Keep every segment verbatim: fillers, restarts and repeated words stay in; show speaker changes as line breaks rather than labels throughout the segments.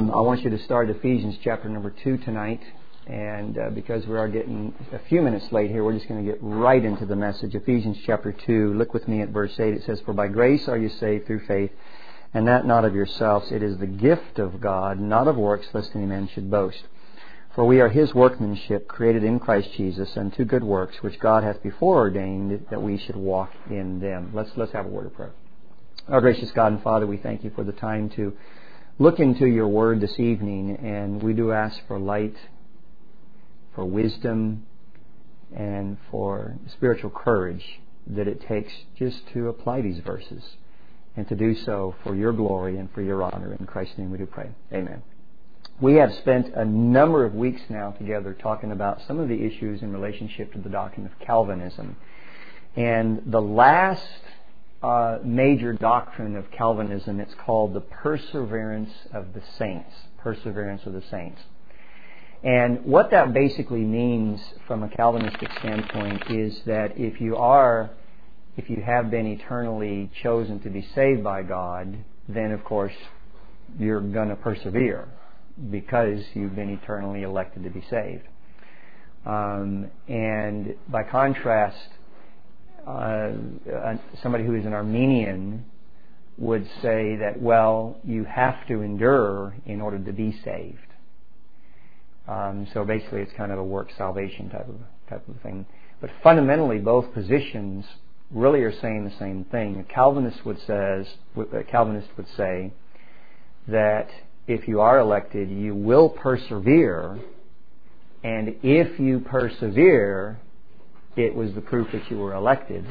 Um, I want you to start Ephesians chapter number two tonight. And uh, because we are getting a few minutes late here, we're just going to get right into the message. Ephesians chapter two, look with me at verse eight. It says, "For by grace are you saved through faith, and that not of yourselves. It is the gift of God, not of works, lest any man should boast. For we are His workmanship, created in Christ Jesus, unto good works, which God hath before ordained that we should walk in them." Let's let's have a word of prayer. Our gracious God and Father, we thank you for the time to look into your word this evening, and we do ask for light, for wisdom, and for spiritual courage that it takes just to apply these verses, and to do so for your glory and for your honor. In Christ's name we do pray. Amen. We have spent a number of weeks now together talking about some of the issues in relationship to the doctrine of Calvinism. And the last uh, major doctrine of Calvinism, it's called the perseverance of the saints. Perseverance of the saints. And what that basically means from a Calvinistic standpoint is that if you are, if you have been eternally chosen to be saved by God, then of course you're going to persevere because you've been eternally elected to be saved. Um, and by contrast, uh, somebody who is an Arminian would say that, well, you have to endure in order to be saved. Um, so basically, it's kind of a work salvation type of type of thing. But fundamentally, both positions really are saying the same thing. A Calvinist would says, a Calvinist would say that if you are elected, you will persevere, and if you persevere, it was the proof that you were elected.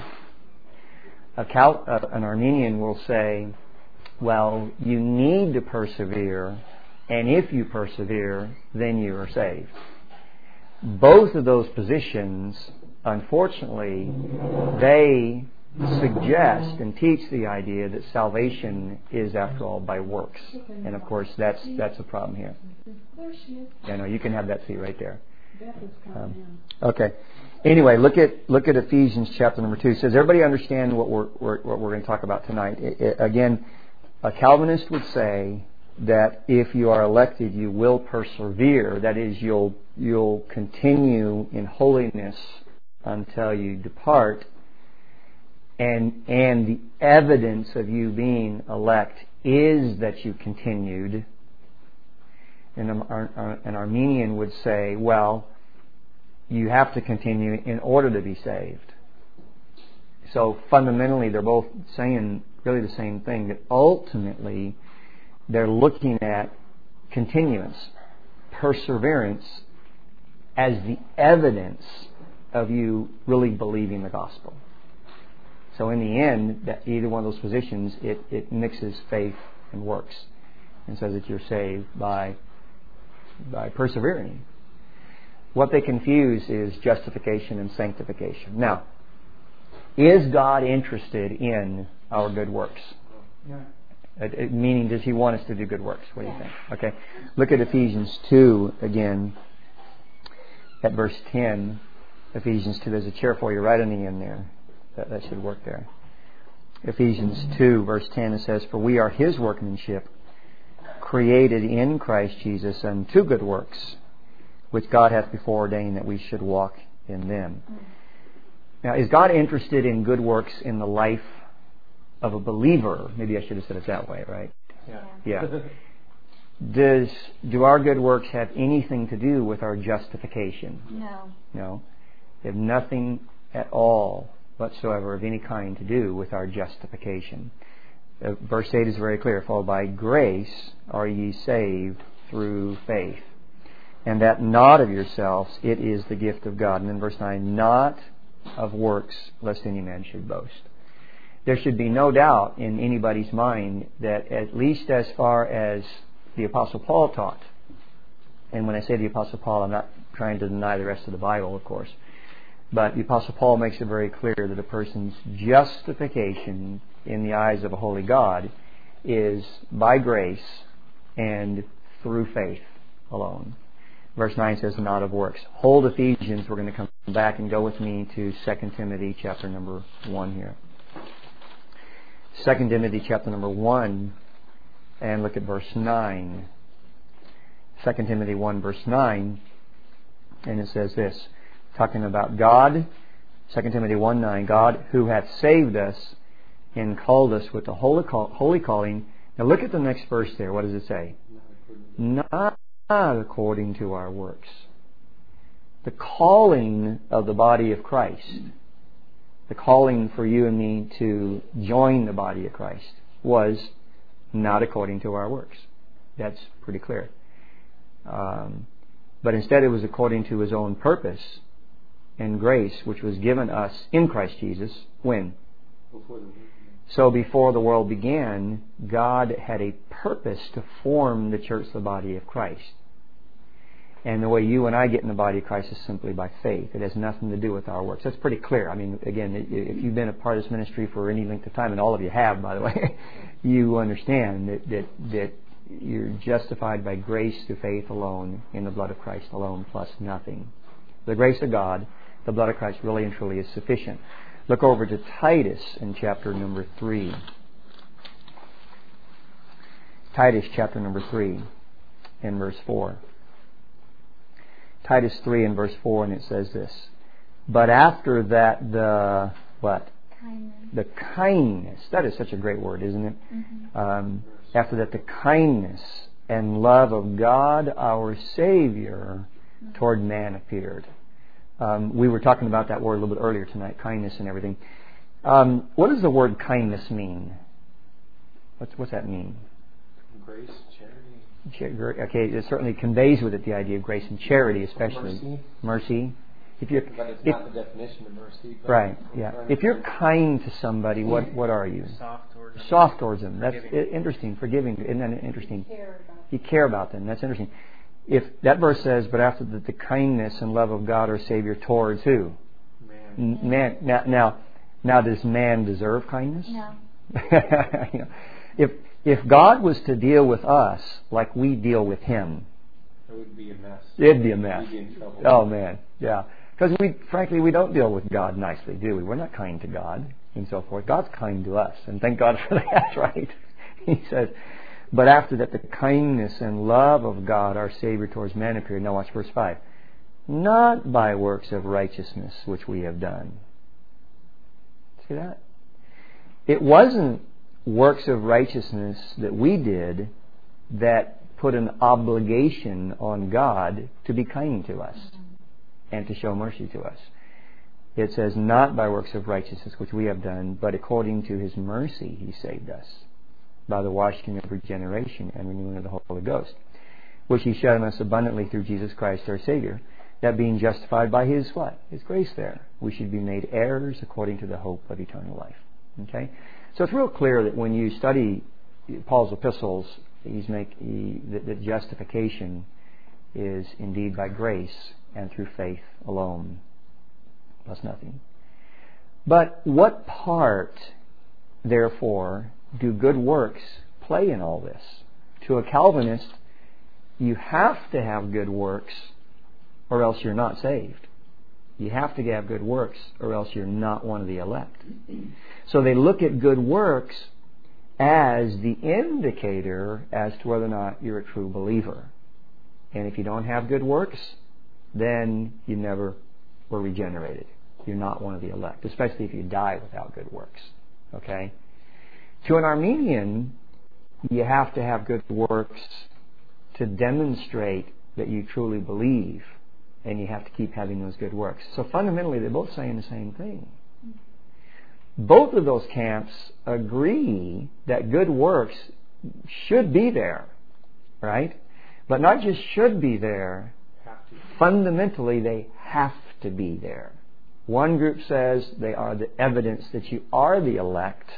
A Cal, uh, an Arminian will say, well, you need to persevere, and if you persevere, then you are saved. Both of those positions, unfortunately, they suggest and teach the idea that salvation is, after all, by works. And of course, that's that's a problem here. Yeah, no, you can have that seat right there. Um, okay. Anyway, look at look at Ephesians chapter number two. It says, everybody understand what we're, we're what we're going to talk about tonight. It, it, again, a Calvinist would say that if you are elected, you will persevere. That is, you'll you'll continue in holiness until you depart. And and the evidence of you being elect is that you continued. And an Arminian would say, well, you have to continue in order to be saved. So fundamentally, they're both saying really the same thing, that ultimately they're looking at continuance, perseverance, as the evidence of you really believing the gospel. So in the end, that either one of those positions, it, it mixes faith and works, and says that you're saved by by persevering. What they confuse is justification and sanctification. Now, is God interested in our good works? Yeah. It, it, meaning, does He want us to do good works? What do you think? Okay. Look at Ephesians two again, at verse ten. Ephesians two, there's a chair for you right on the end there. That, that should work there. Ephesians two, verse ten, it says, "For we are His workmanship, created in Christ Jesus unto good works, which God hath before ordained that we should walk in them." Now, is God interested in good works in the life of a believer? Maybe I should have said it that way, right? Yeah. Yeah. Does do our good works have anything to do with our justification? No. No. They have nothing at all whatsoever of any kind to do with our justification. Uh, verse eight is very clear. "For by grace are ye saved through faith, and that not of yourselves, it is the gift of God." And then verse nine, "Not of works, lest any man should boast." There should be no doubt in anybody's mind that, at least as far as the Apostle Paul taught, and when I say the Apostle Paul, I'm not trying to deny the rest of the Bible, of course, but the Apostle Paul makes it very clear that a person's justification in the eyes of a holy God is by grace and through faith alone. Verse nine says, "Not of works." Hold Ephesians. We're going to come back and go with me to Second Timothy chapter number one here. Second Timothy chapter number one, and look at verse nine. Second Timothy one verse nine, and it says this, talking about God, Second Timothy one nine, God who hath saved us and called us with the holy, call, holy calling. Now look at the next verse there. What does it say? Not according to our works. The calling of the body of Christ, the calling for you and me to join the body of Christ, was not according to our works. That's pretty clear. Um, but instead it was according to His own purpose and grace, which was given us in Christ Jesus. When?
Before the world began.
So before the world began, God had a purpose to form the church, the body of Christ. And the way you and I get in the body of Christ is simply by faith. It has nothing to do with our works. That's pretty clear. I mean, again, if you've been a part of this ministry for any length of time, and all of you have, by the way, you understand that, that, that you're justified by grace through faith alone, in the blood of Christ alone, plus nothing. The grace of God, the blood of Christ, really and truly is sufficient. Look over to Titus in chapter number three. Titus chapter number three in verse four. Titus three and verse four, and it says this. But after that the, what?
Kindness.
The kindness. That is such a great word, isn't it?
Mm-hmm.
Um, after that the kindness and love of God our Savior mm-hmm. toward man appeared. Um, we were talking about that word a little bit earlier tonight, kindness and everything. Um, what does the word kindness mean? What's, what's that mean?
Grace, charity.
Okay, it certainly conveys with it the idea of grace and charity, especially
mercy.
Mercy. If you're,
but it's
if,
not the definition of mercy. But
right. Yeah. If you're kind to somebody, what what are you?
Soft towards them.
Soft towards them. That's
Forgiving.
interesting. Forgiving. Isn't that interesting?
You care about
You care about them. That's interesting. If that verse says, "But after the, the kindness and love of God our Savior towards who?
Man.
Man. Now, now, now, does man deserve kindness?
No.
You know, if if God was to deal with us like we deal with Him,
It would be a mess.
it'd be a mess.
We'd be in trouble.
Oh man, yeah. Because we, frankly, we don't deal with God nicely, do we? We're not kind to God and so forth. God's kind to us, and thank God for that, right? He says, but after that, the kindness and love of God, our Savior, towards man appeared. Now watch verse five. Not by works of righteousness which we have done. See that? It wasn't works of righteousness that we did that put an obligation on God to be kind to us and to show mercy to us. It says, not by works of righteousness which we have done, but according to His mercy He saved us, by the washing of regeneration and renewing of the Holy Ghost, which He shed on us abundantly through Jesus Christ our Savior, that being justified by His what? His grace there, we should be made heirs according to the hope of eternal life. Okay? So it's real clear that when you study Paul's epistles, he's make he, that, that justification is indeed by grace and through faith alone, plus nothing. But what part, therefore, do good works play in all this? To a Calvinist, you have to have good works or else you're not saved. You have to have good works or else you're not one of the elect. So they look at good works as the indicator as to whether or not you're a true believer. And if you don't have good works, then you never were regenerated. You're not one of the elect, especially if you die without good works. Okay? To an Armenian, you have to have good works to demonstrate that you truly believe, and you have to keep having those good works. So fundamentally, they're both saying the same thing. Both of those camps agree that good works should be there, right? But not just should be there, fundamentally they have to be there. One group says they are the evidence that you are the elect.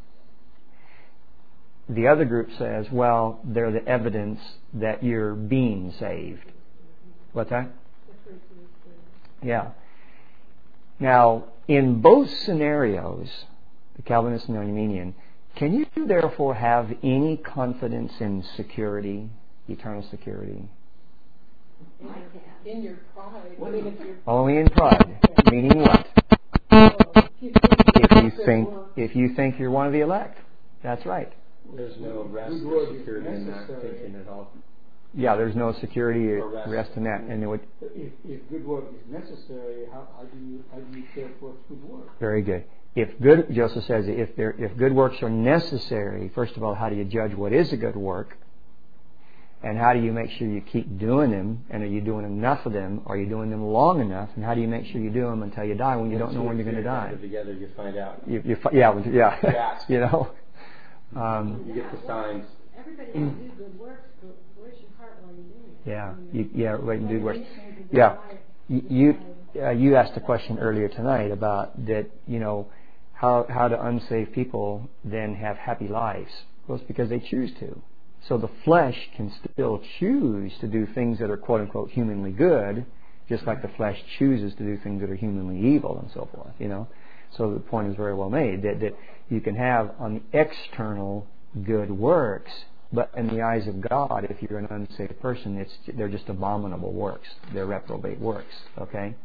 The other group says, well, they're the evidence that you're being saved. What's that? Yeah. Now, in both scenarios, the Calvinist and the Arminian, can you therefore have any confidence in security, eternal security?
In your pride. I mean, if you're
Only in pride. Meaning what? If you think if you think you're one of the elect. That's right.
There's no rest or security in that thinking at all.
Yeah, there's no security
Or
or
rest.
rest in that. And it would,
If, if good work is necessary, how, how do you how do you care for good work?
very good. If good, Joseph says, if there, if good works are necessary, first of all, how do you judge what is a good work? And how do you make sure you keep doing them? And are you doing enough of them? Are you doing them long enough? And how do you make sure you do them until you die when you don't know when you're going to die?
Together, you find out.
You, you, fi- yeah, yeah,
Yeah.
you know. Um,
You get the signs.
Everybody can do good works, but where's your heart while you're doing it?
yeah,
I mean,
you, yeah, right, and do work.
motivation is a
Yeah,
desire.
you you, uh, you asked a question earlier tonight about that. You know, how how do unsaved people then have happy lives? Well, it's because they choose to. So the flesh can still choose to do things that are quote unquote humanly good, just like the flesh chooses to do things that are humanly evil and so forth. You know, so the point is very well made that that you can have on the external good works, but in the eyes of God, if you're an unsaved person, it's they're just abominable works. They're reprobate works. Okay.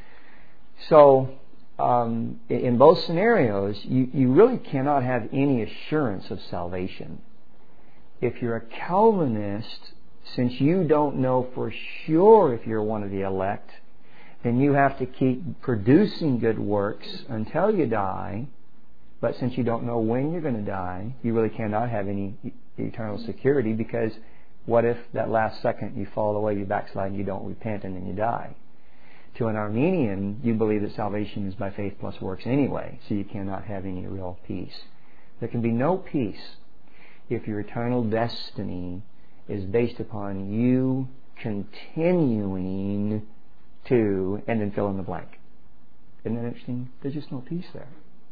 So um, in both scenarios, you, you really cannot have any assurance of salvation. If you're a Calvinist, since you don't know for sure if you're one of the elect, then you have to keep producing good works until you die. But since you don't know when you're going to die, you really cannot have any eternal security, because what if that last second you fall away, you backslide, and you don't repent, and then you die? To an Armenian, you believe that salvation is by faith plus works anyway, so you cannot have any real peace. There can be no peace if your eternal destiny is based upon you continuing to, and then fill in the blank. Isn't that interesting? There's just no peace there.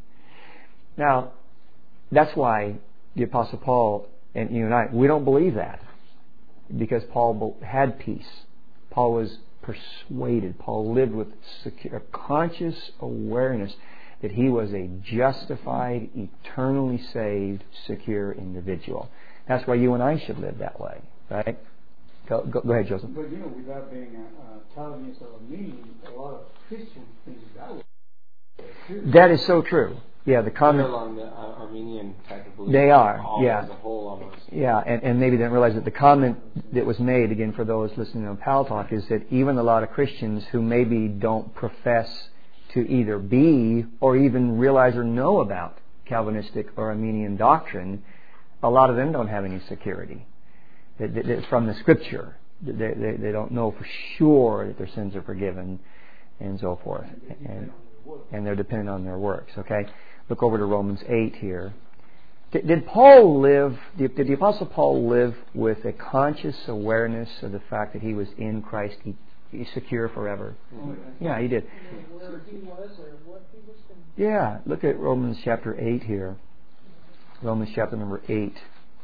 Now, that's why the Apostle Paul and you and I, we don't believe that, because Paul had peace. Paul was persuaded. Paul lived with secure, a conscious awareness that he was a justified, eternally saved, secure individual. That's why you and I should live that way, right? Go, go, go ahead, Joseph.
But you know, without being a, a Calvinist or a Armenian, a lot of Christians think that way too.
That is so true. Yeah, the
They're
comment.
along the uh, Armenian type of belief.
They are,
all
yeah.
As a whole, almost.
Yeah, and, and maybe didn't realize that the comment that was made, again, for those listening on Pal Talk, is that even a lot of Christians who maybe don't profess to either be or even realize or know about Calvinistic or Armenian doctrine, a lot of them don't have any security that, that, that from the Scripture. They, they, they don't know for sure that their sins are forgiven and so forth. And, and they're dependent on their works, okay? Look over to Romans eight here. Did, did Paul live, did, did the Apostle Paul live with a conscious awareness of the fact that he was in Christ, he, he's secure forever? Mm-hmm. Yeah, he did.
Where he was or what he was doing.
Yeah, look at Romans chapter eight here. Romans chapter number eight.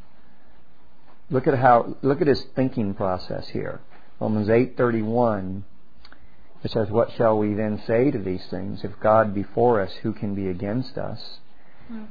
Look at how, look at his thinking process here. Romans eight thirty-one. It says, "What shall we then say to these things? If God be for us, who can be against us?" Hmm.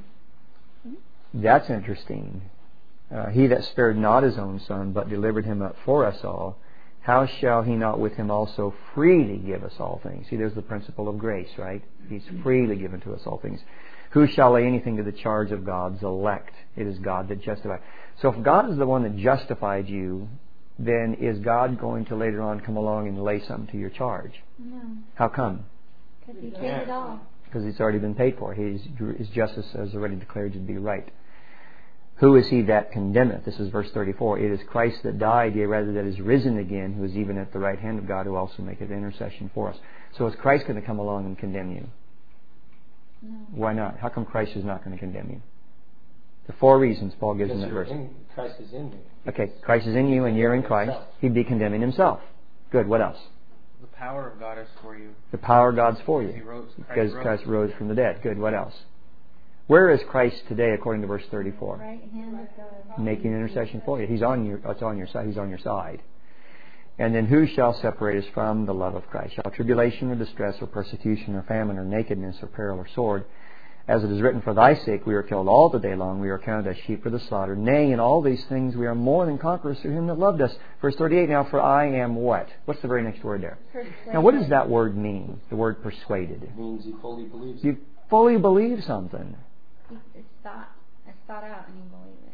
That's interesting. Uh, he that spared not his own Son, but delivered him up for us all, how shall he not with him also freely give us all things? See, there's the principle of grace, right? He's freely given to us all things. Who shall lay anything to the charge of God's elect? It is God that justifies. So if God is the one that justified you, then is God going to later on come along and lay something to your charge?
No.
How come?
Because he paid it all.
Because it's already been paid for. His, his justice has already declared to be right. Who is he that condemneth? This is verse thirty-four. It is Christ that died, yea, rather that is risen again, who is even at the right hand of God, who also maketh intercession for us. So is Christ going to come along and condemn you?
No.
Why not? How come Christ is not going to condemn you? The four reasons Paul gives in that verse.
In, Christ is in me.
Okay, Christ is in you and you're in Christ. He'd be condemning himself. Good, what else?
The power of God is for you.
The power of God's for you.
He rose, Christ
because
rose.
Christ rose from the dead. Good, what else? Where is Christ today according to verse thirty-four?
Right hand of God.
Making intercession for you. He's on your, it's on your side. He's on your side. And then who shall separate us from the love of Christ? Shall tribulation or distress or persecution or famine or nakedness or peril or sword? As it is written, for thy sake we are killed all the day long. We are counted as sheep for the slaughter. Nay, in all these things we are more than conquerors through him that loved us. Verse thirty-eight, now for I am what? What's the very next word there?
Persuaded.
Now what does that word mean? The word persuaded.
It means he fully believes it.
You fully believe something.
It's thought, it's thought out and you believe it.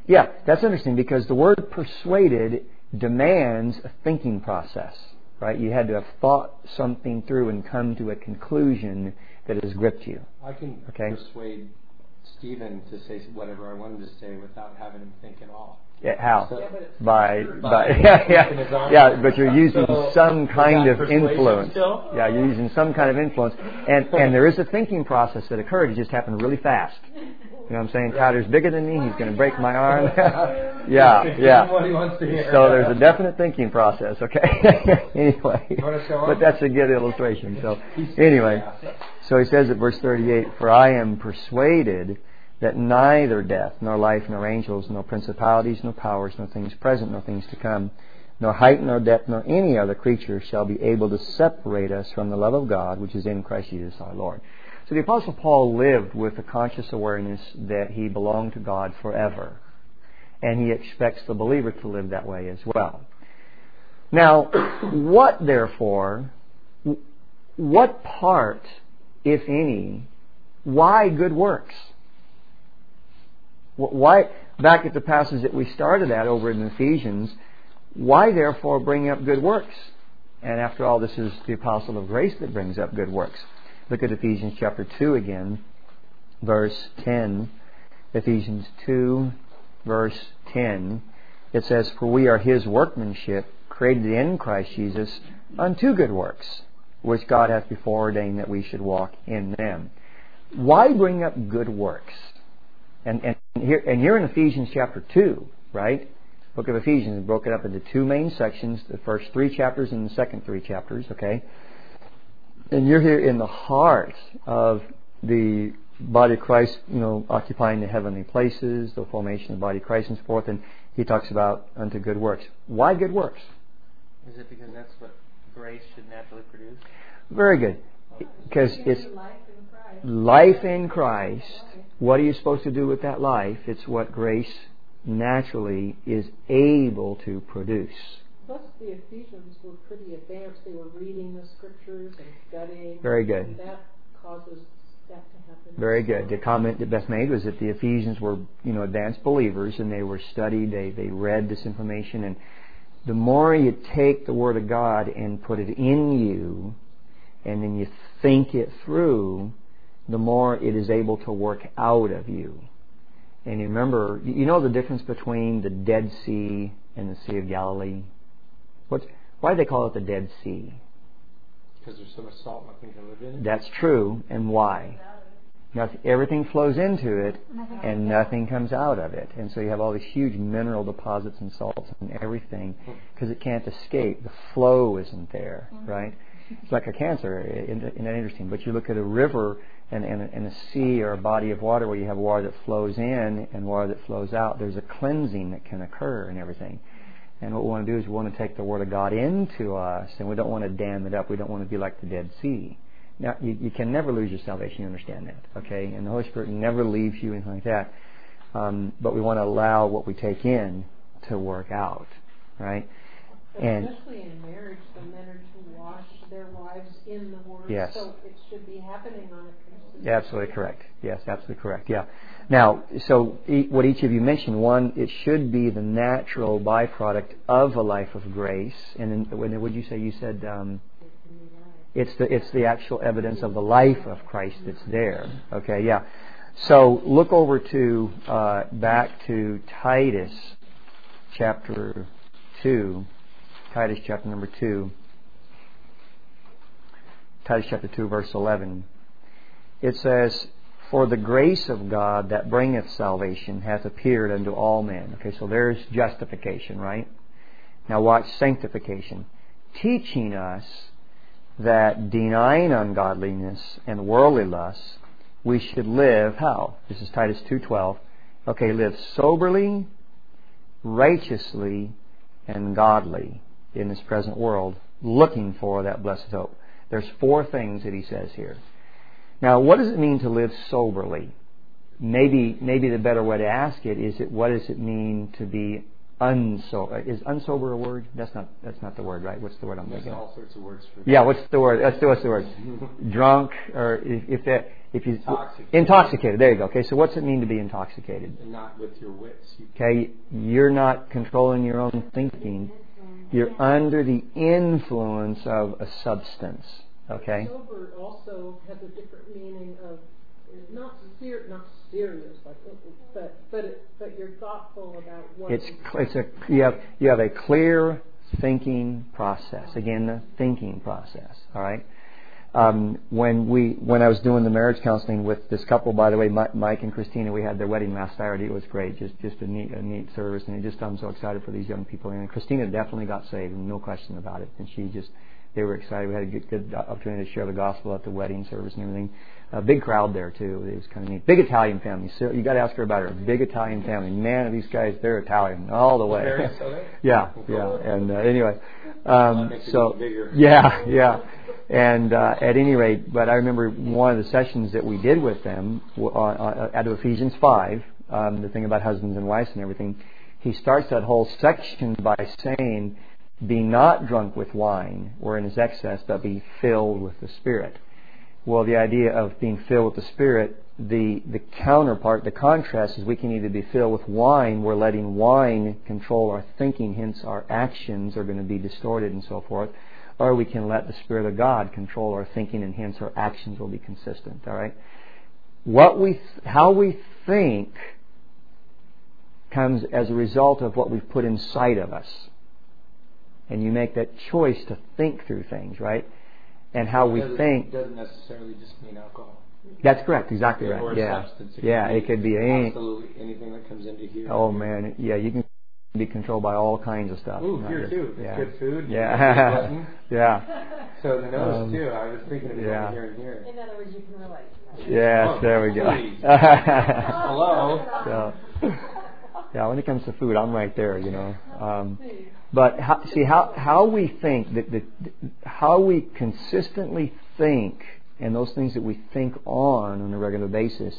Yeah, that's interesting because the word persuaded demands a thinking process, right? You had to have thought something through and come to a conclusion that has gripped you.
I can
Okay.
persuade Stephen to say whatever I want him to say without having him think at all.
Yeah, how?
So,
Yeah, but it's
By,
By
by yeah,
using his
yeah,
own-
yeah, but you're using
So,
some
is
kind
that
of
persuasion
influence.
still?
Yeah, you're using some kind of influence, and and there is a thinking process that occurred. It just happened really fast. You know what I'm saying? Tyler's bigger than me. He's going to break my arm. yeah,
Give him
yeah.
what he wants to hear.
So there's a definite thinking process. Okay. Anyway,
You wanna show him?
but that's a good illustration. So anyway, so he says at verse thirty-eight, "For I am persuaded that neither death, nor life, nor angels, nor principalities, nor powers, nor things present, nor things to come, nor height, nor depth, nor any other creature shall be able to separate us from the love of God, which is in Christ Jesus our Lord." So the Apostle Paul lived with a conscious awareness that he belonged to God forever. And he expects the believer to live that way as well. Now, what therefore, what part, if any, why good works? Why, back at the passage that we started at over in Ephesians, why therefore bring up good works? And after all, this is the apostle of grace that brings up good works. Look at Ephesians chapter two again, verse ten. Ephesians two, verse ten. It says, "For we are His workmanship, created in Christ Jesus, unto good works, which God hath before ordained that we should walk in them." Why bring up good works? And, and, here, and you're in Ephesians chapter two, right? Book of Ephesians is broken up into two main sections, the first three chapters and the second three chapters, okay? And you're here in the heart of the body of Christ, you know, occupying the heavenly places, the formation of the body of Christ and so forth, and he talks about unto good works. Why good works?
Is it because that's what grace should naturally produce?
Very good. Because it's
life in Christ.
life in Christ. What are you supposed to do with that life? It's what grace naturally is able to produce.
Plus, the Ephesians were pretty advanced. They were reading the scriptures and studying.
Very good.
And that causes that to happen.
Very good. The comment that Beth made was that the Ephesians were, you know, advanced believers, and they were studied. They they read this information, and the more you take the Word of God and put it in you, and then you think it through, the more it is able to work out of you. And you remember, you know the difference between the Dead Sea and the Sea of Galilee? What's, why do they call it the Dead Sea?
Because there's so much salt, nothing can live in it.
That's true. And why? Nothing, everything flows into it,
Nothing
and
comes
nothing comes out of it. And so you have all these huge mineral deposits and salts and everything because it can't escape. The flow isn't there, right? It's like a cancer. Isn't that interesting? But you look at a river and, and, and a sea or a body of water where you have water that flows in and water that flows out. There's a cleansing that can occur and everything. And what we want to do is we want to take the Word of God into us, and we don't want to dam it up. We don't want to be like the Dead Sea. Now, you, you can never lose your salvation. You understand that, okay? And the Holy Spirit never leaves you, anything like that. Um, but we want to allow what we take in to work out, right? And
especially in marriage, the men are to wash their wives in the Word.
Yes.
So it should be happening on a consistent
absolutely correct. Yes, absolutely correct. Yeah. Now, so e- what each of you mentioned, one, it should be the natural byproduct of a life of grace. And then, when would you say? You said um, it's the it's the actual evidence of the life of Christ that's there. Okay. Yeah. So look over to uh, back to Titus chapter two. Titus chapter number two. Titus chapter two, verse eleven. It says, "For the grace of God that bringeth salvation hath appeared unto all men." Okay, so there's justification, right? Now watch sanctification. "Teaching us that denying ungodliness and worldly lusts, we should live," how? This is Titus two twelve. Okay, "live soberly, righteously, and godly in this present world, looking for that blessed hope." There's four things that he says here. Now, what does it mean to live soberly? Maybe maybe the better way to ask it is, it, what does it mean to be unsober. Is unsober a word? That's not. That's not the word, right? What's the word I'm
There's
thinking?
all sorts of words for
Yeah. What's the word? Let's do what's the word? Drunk, or if, if that, if you
Intoxicated.
intoxicated. There you go. Okay. So what's it mean to be intoxicated?
And not with your wits. You
Okay. You're not controlling your own thinking. You're under the influence of a substance. Okay.
Sober also has a different meaning of not ser- not serious, like, but but it, but you're thoughtful about what.
It's it's a you have you have a clear thinking process. Again, the thinking process. All right. Um, when we when I was doing the marriage counseling with this couple, by the way, Mike and Christina, we had their wedding last Saturday. It was great, just just a neat a neat service, and it just I'm so excited for these young people. And Christina definitely got saved, no question about it. And she just they were excited. We had a good, good opportunity to share the gospel at the wedding service and everything. A big crowd there too. It was kind of neat. Big Italian family. So you got to ask her about her. Big Italian family. Man, these guys, they're Italian all the way.
Very so they-
yeah, yeah. And uh, anyway, um,
makes it
so
even bigger.
yeah, yeah. And uh, at any rate, but I remember one of the sessions that we did with them uh, uh, out of Ephesians five, um, the thing about husbands and wives and everything. He starts that whole section by saying, "Be not drunk with wine, wherein is excess, but be filled with the Spirit." Well, the idea of being filled with the Spirit, the, the counterpart, the contrast is we can either be filled with wine, we're letting wine control our thinking, hence our actions are going to be distorted and so forth, or we can let the Spirit of God control our thinking and hence our actions will be consistent. All right? What we, how we think comes as a result of what we've put inside of us. And you make that choice to think through things, right? And how we
doesn't,
think.
doesn't necessarily just mean alcohol.
That's correct, exactly
Or
right.
a
Yeah,
substance. It
yeah,
could
it could be any.
absolutely anything that comes into here.
Oh man, yeah, you can be controlled by all kinds of stuff.
Ooh,
not
here
just-
too.
Yeah.
Good food.
Yeah,
Glutton.
yeah,
So the nose
Um,
too. I was thinking of it
yeah.
over here and here.
In other words, you can relate.
yes.
Oh,
There we go.
please. Hello.
So, yeah, when it comes to food, I'm right there. You know. Um, but how, see how how we think that, that how we consistently think, and those things that we think on on a regular basis,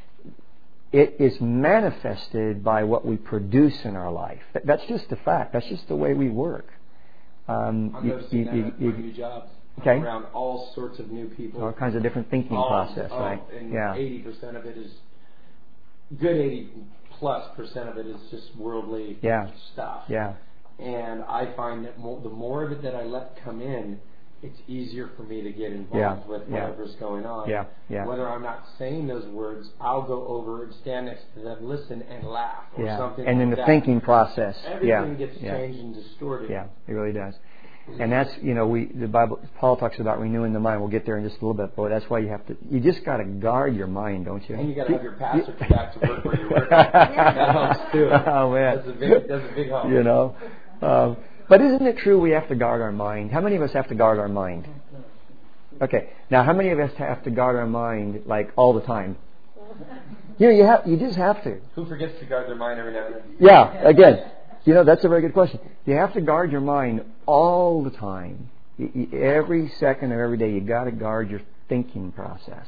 it is manifested by what we produce in our life. That, that's just a fact. That's just the way we work. Um,
I'm
you-
noticing
you-
that
you-
at
you-
my new jobs.
Okay.
I'm around all sorts of new people.
all kinds of different thinking
All-
process,
oh,
right?
And
Yeah.
eighty percent of it is good. Eighty plus percent of it is just worldly
Yeah.
stuff.
Yeah.
And I find that mo- the more of it that I let come in, it's easier for me to get involved
Yeah,
with
yeah.
whatever's going on.
Yeah, yeah.
Whether I'm not saying those words, I'll go over and stand next to them, listen and laugh, or
Yeah.
something.
And then
like
the
that.
thinking process.
Everything
yeah.
gets
yeah.
changed and distorted.
Yeah, it really does. And that's, you know, we the Bible, Paul talks about renewing the mind. We'll get there in just a little bit, but that's why you have to, you just got to guard your mind, don't you?
And you got to have your pastor come back to work where you're working. That helps too.
Oh man,
That's a big, that's a big help.
you know. Um, but isn't it true we have to guard our mind? How many of us have to guard our mind? Okay, now how many of us have to guard our mind like all the time? You know, you have, you just have to.
Who forgets to guard their mind every now and then?
Yeah, again, you know, that's a very good question. You have to guard your mind all the time. Y- y- Every second of every day, you got to guard your thinking process.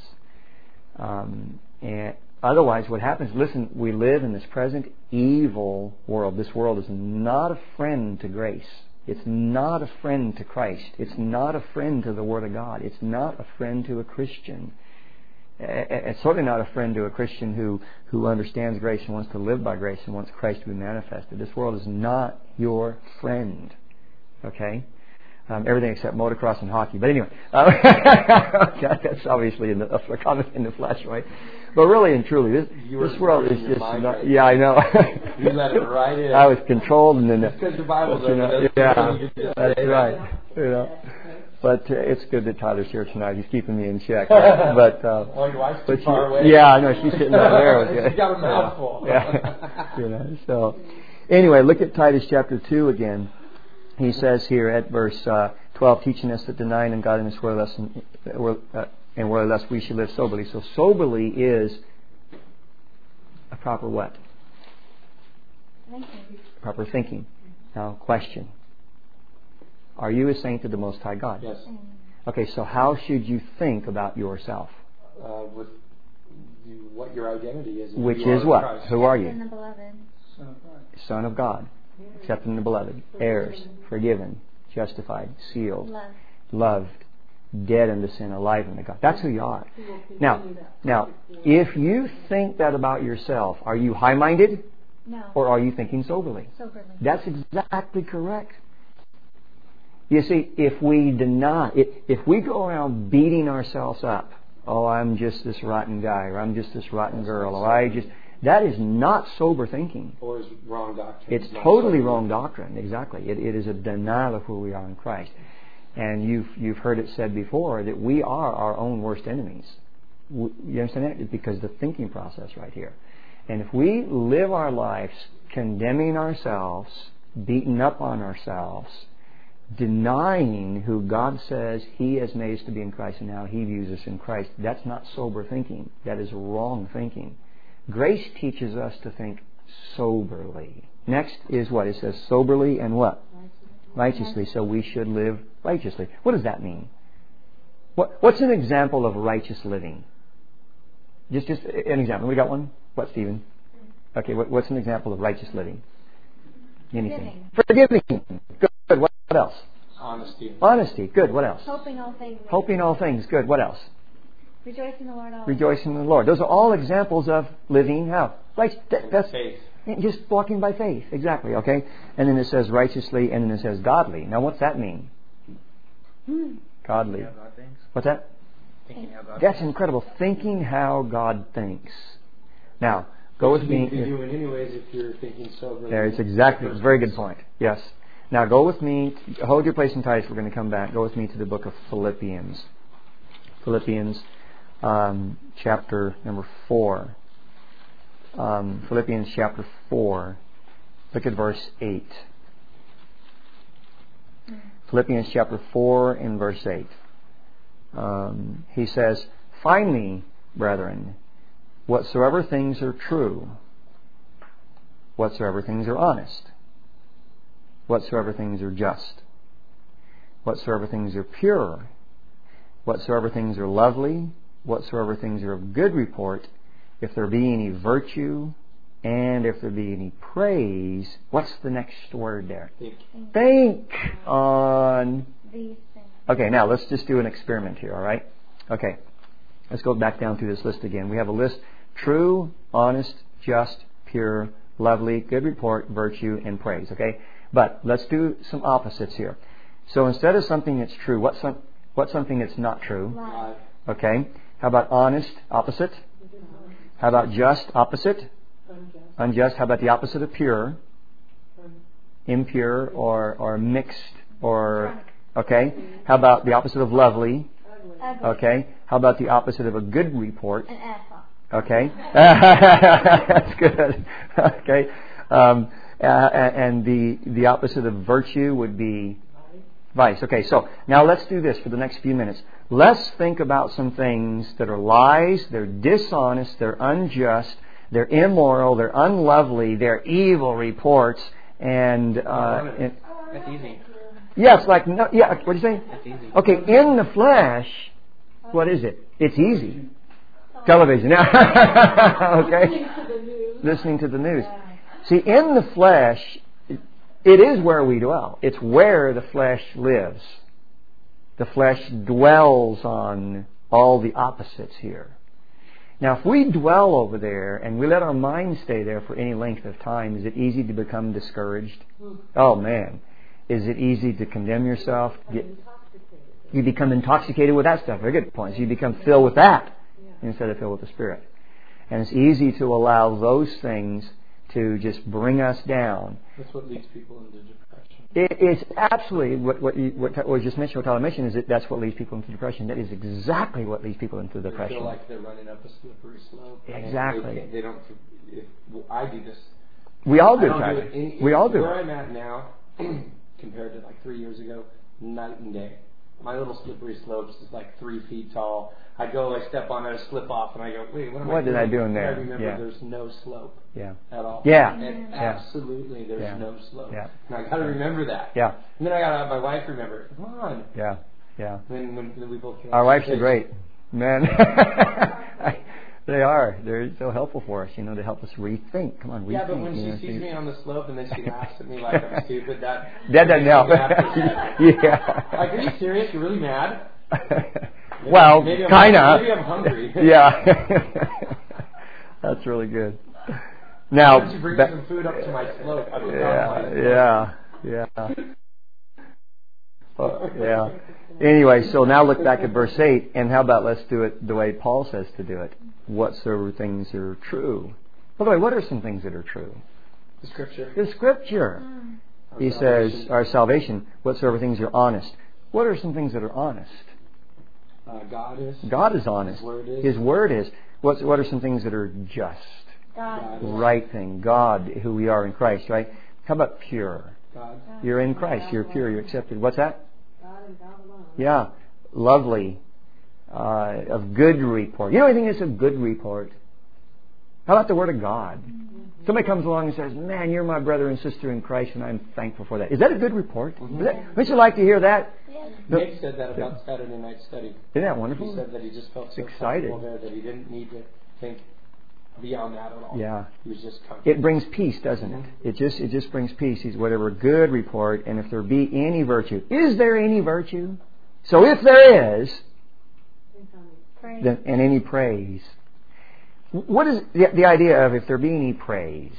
Um, and otherwise, what happens? Listen, we live in this present evil world. This world is not a friend to grace. It's not a friend to Christ. It's not a friend to the Word of God. It's not a friend to a Christian. It's certainly not a friend to a Christian who, who understands grace and wants to live by grace and wants Christ to be manifested. This world is not your friend. Okay? Um, everything except motocross and hockey. But anyway, uh, that's obviously in the, a comment in the flesh, right? But really and truly, this, this world is just not.
Right
Yeah, I know.
You let it right in.
I was controlled, and then
Because the Bible's
you know,
open, that's
yeah,
the thing you just
that's
say.
right. You know, but uh, it's good that Tyler's here tonight. He's keeping me in check. But uh,
Oh, your wife's
but
too far
she,
away.
yeah, I know she's sitting over there. With you.
She's got a mouthful.
Yeah, you know. So anyway, look at Titus chapter two again. He says here at verse uh, twelve, teaching us that denying ungodliness were less and, were, uh, and were less we should live soberly. So soberly is a proper what?
Thinking.
Proper thinking. Now, question. Are you a saint of the Most High God?
Yes.
Okay, so how should you think about yourself?
Uh, with you, what your identity is. and who
Which
you are
is
in
what?
Christ.
Who are
In
you?
the beloved.
Son of God.
Son of God. Accepted in the beloved. Heirs. Forgiven. Justified. Sealed.
Love.
Loved. Dead unto sin, alive unto God. That's who you are. Now, now, if you think that about yourself, are you high-minded
No.
or are you thinking soberly?
Soberly.
That's exactly correct. You see, if we deny, if, if we go around beating ourselves up, oh, I'm just this rotten guy, or I'm just this rotten girl, or I just, that is not sober thinking.
Or is wrong doctrine.
It's
not
totally
sober.
wrong doctrine, exactly. It, it is a denial of who we are in Christ. And you've you've heard it said before that we are our own worst enemies. You understand that? Because the thinking process right here. And if we live our lives condemning ourselves, beating up on ourselves, denying who God says He has made us to be in Christ and how He views us in Christ, that's not sober thinking. That is wrong thinking. Grace teaches us to think soberly. Next is what? It says soberly and what? Righteously. So we should live righteously. What does that mean? What, what's an example of righteous living? Just just an example. We got one? What, Stephen? Okay, what, what's an example of righteous living? Anything. Forgiving. Forgiving. Good. What else?
Honesty.
Honesty. Good. What else?
Hoping all things.
Hoping all things. Good. What else?
Rejoice in the Lord always.
Rejoicing in the Lord. Those are all examples of living how? Right. That, that's
Faith.
just walking by faith. Exactly. Okay. And then it says righteously, and then it says godly. Now, what's that mean?
Hmm.
Godly.
Thinking how God thinks.
What's that?
Thinking how God
That's
thinks.
incredible. Thinking how God thinks. Now, go with
You
me.
need to do it anyways if you're thinking soberly.
There, it's exactly. It's a very good point. Yes. Now, go with me. Hold your place in Titus. We're going to come back. Go with me to the book of Philippians. Philippians, um, chapter number four. Um, Philippians chapter four. Look at verse eight. Philippians chapter four and verse eight. Um, he says, "Finally, brethren, whatsoever things are true, whatsoever things are honest, whatsoever things are just, whatsoever things are pure, whatsoever things are lovely, whatsoever things are of good report, if there be any virtue, and if there be any praise," what's the next word there?
Think.
Think on.
These things.
Okay, now let's just do an experiment here, all right? Okay, let's go back down through this list again. We have a list: true, honest, just, pure, lovely, good report, virtue, and praise, okay? But let's do some opposites here. So instead of something that's true, what's, some, what's something that's not true?
Lie.
Okay. How about honest? Opposite. How about just? Opposite.
Unjust.
Unjust. How about the opposite of pure? Impure or, or mixed or... Okay. How about the opposite of lovely?
Ugly.
Okay. How about the opposite of a good report?
An asshole.
Okay. That's good. Okay. Um, uh, and the the opposite of virtue would be vice. Okay. So now let's do this for the next few minutes. Let's think about some things that are lies, they're dishonest, they're unjust, they're immoral, they're unlovely, they're evil reports, and uh, and
That's easy.
yes, like no, yeah. What do you say?
That's easy.
Okay. In the flesh, what is it? It's easy. Television. Okay. Listening to the news. See, in the flesh, it is where we dwell. It's where the flesh lives. The flesh dwells on all the opposites here. Now, if we dwell over there and we let our mind stay there for any length of time, is it easy to become discouraged? Oh, man. Is it easy to condemn yourself? Get, you become intoxicated with that stuff. Very good point. So you become filled with that instead of filled with the Spirit. And it's easy to allow those things to just bring us down.
That's what leads people into depression.
It is absolutely what what, you, what was just mentioned. What Tyler mentioned is that that's what leads people into depression. That is exactly what leads people into
They
depression.
feel like they're running up a slippery slope.
Exactly.
They, they don't. If, well, I do this.
We all do,
I don't do
Tyler.
it any,
We all do
Where
it.
I'm at now, compared to like three years ago, night and day. My little slippery slopes is like three feet tall. I go, I step on it, I slip off, and I go, wait, what am I
What
doing?
did I do in there?
I remember
Yeah.
there's no slope
Yeah.
at all.
Yeah.
And
Yeah.
absolutely, there's
Yeah.
no slope.
Yeah.
And I got to remember that.
Yeah.
And then I got to have my wife remember it. Come on.
Yeah. Yeah.
And then when, when we both came
Our
out
wives
of
are
the
great. Man. I, They are. They're so helpful for us, you know, to help us rethink. Come on, rethink.
Yeah, but when
you
she
know,
sees
things-
me on the slope and then she laughs at me like I'm stupid, that
That doesn't help. Yeah.
Like, are you serious? You're really mad? Maybe,
Well,
maybe I'm
kind
hungry.
of.
Maybe I'm hungry.
Yeah. That's really good. Now,
Why don't you bring
ba-
some food up to my slope? I've been
yeah,
on my slope.
yeah, yeah. Oh, yeah. Anyway, so now look back at verse eight, and how about let's do it the way Paul says to do it. Whatsoever things are true. By the way, what are some things that are true?
The scripture.
The Scripture.
Mm.
Our
He
salvation.
says, our salvation, whatsoever things are honest. What are some things that are honest?
Uh, God is.
God is honest.
His word is.
His Word is. What's, what are some things that are just?
God.
God is.
Right thing. God, who we are in Christ, right? How about pure?
God.
You're in Christ. You're pure. You're accepted. What's that?
God and God alone.
Yeah. Lovely. Uh, of good report. You know anything that's a good report? How about the Word of God? Somebody comes along and says, man, you're my brother and sister in Christ, and I'm thankful for that. Is that a good report?
Mm-hmm.
Is that, wouldn't you like to hear that?
Yes.
Nick said that about Saturday night study.
Isn't that
He
wonderful?
said that he just felt so
Excited.
comfortable there that he didn't need to think beyond that at all.
Yeah.
He was just comfortable.
It brings peace, doesn't it? It just it just brings peace. He's whatever good report, and if there be any virtue. Is there any virtue? So if there is,
Praise.
then, and any praise. What is the, the idea of if there be any praise?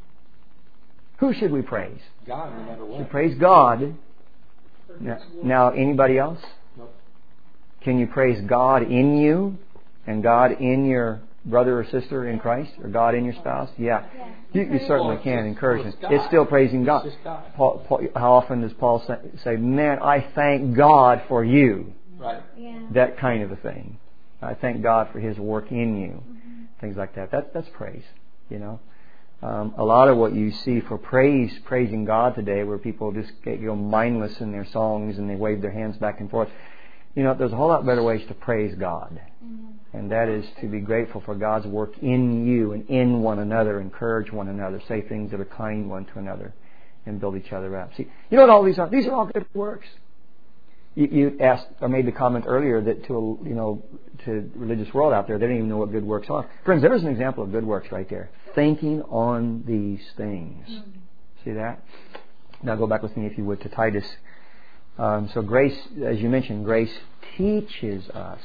Who should we praise?
God, no matter
We
what.
praise God. Now, now, anybody else?
Nope.
Can you praise God in you and God in your brother or sister in Christ, or God in your spouse? Yeah.
Yeah.
You, you certainly
Well,
can
it's
encourage
just-
them.
well, it's
It's
God.
still praising God.
It's just God.
Paul, Paul, how often does Paul say, say, man, I thank God for you?
Right.
Yeah.
That kind of a thing. I thank God for His work in you.
Mm-hmm.
Things like that. That that's praise, you know. Um, a lot of what you see for praise, praising God today, where people just get, go mindless in their songs and they wave their hands back and forth. You know, there's a whole lot better ways to praise God.
Mm-hmm.
And that is to be grateful for God's work in you and in one another, encourage one another, say things that are kind one to another, and build each other up. See, you know what all these are? These are all good works. You, you asked or made the comment earlier that to a, you know to religious world out there, they don't even know what good works are. Friends, there's an example of good works right there. Thinking on these things.
Mm-hmm.
See that? Now go back with me, if you would, to Titus. Um, so grace, as you mentioned, grace teaches us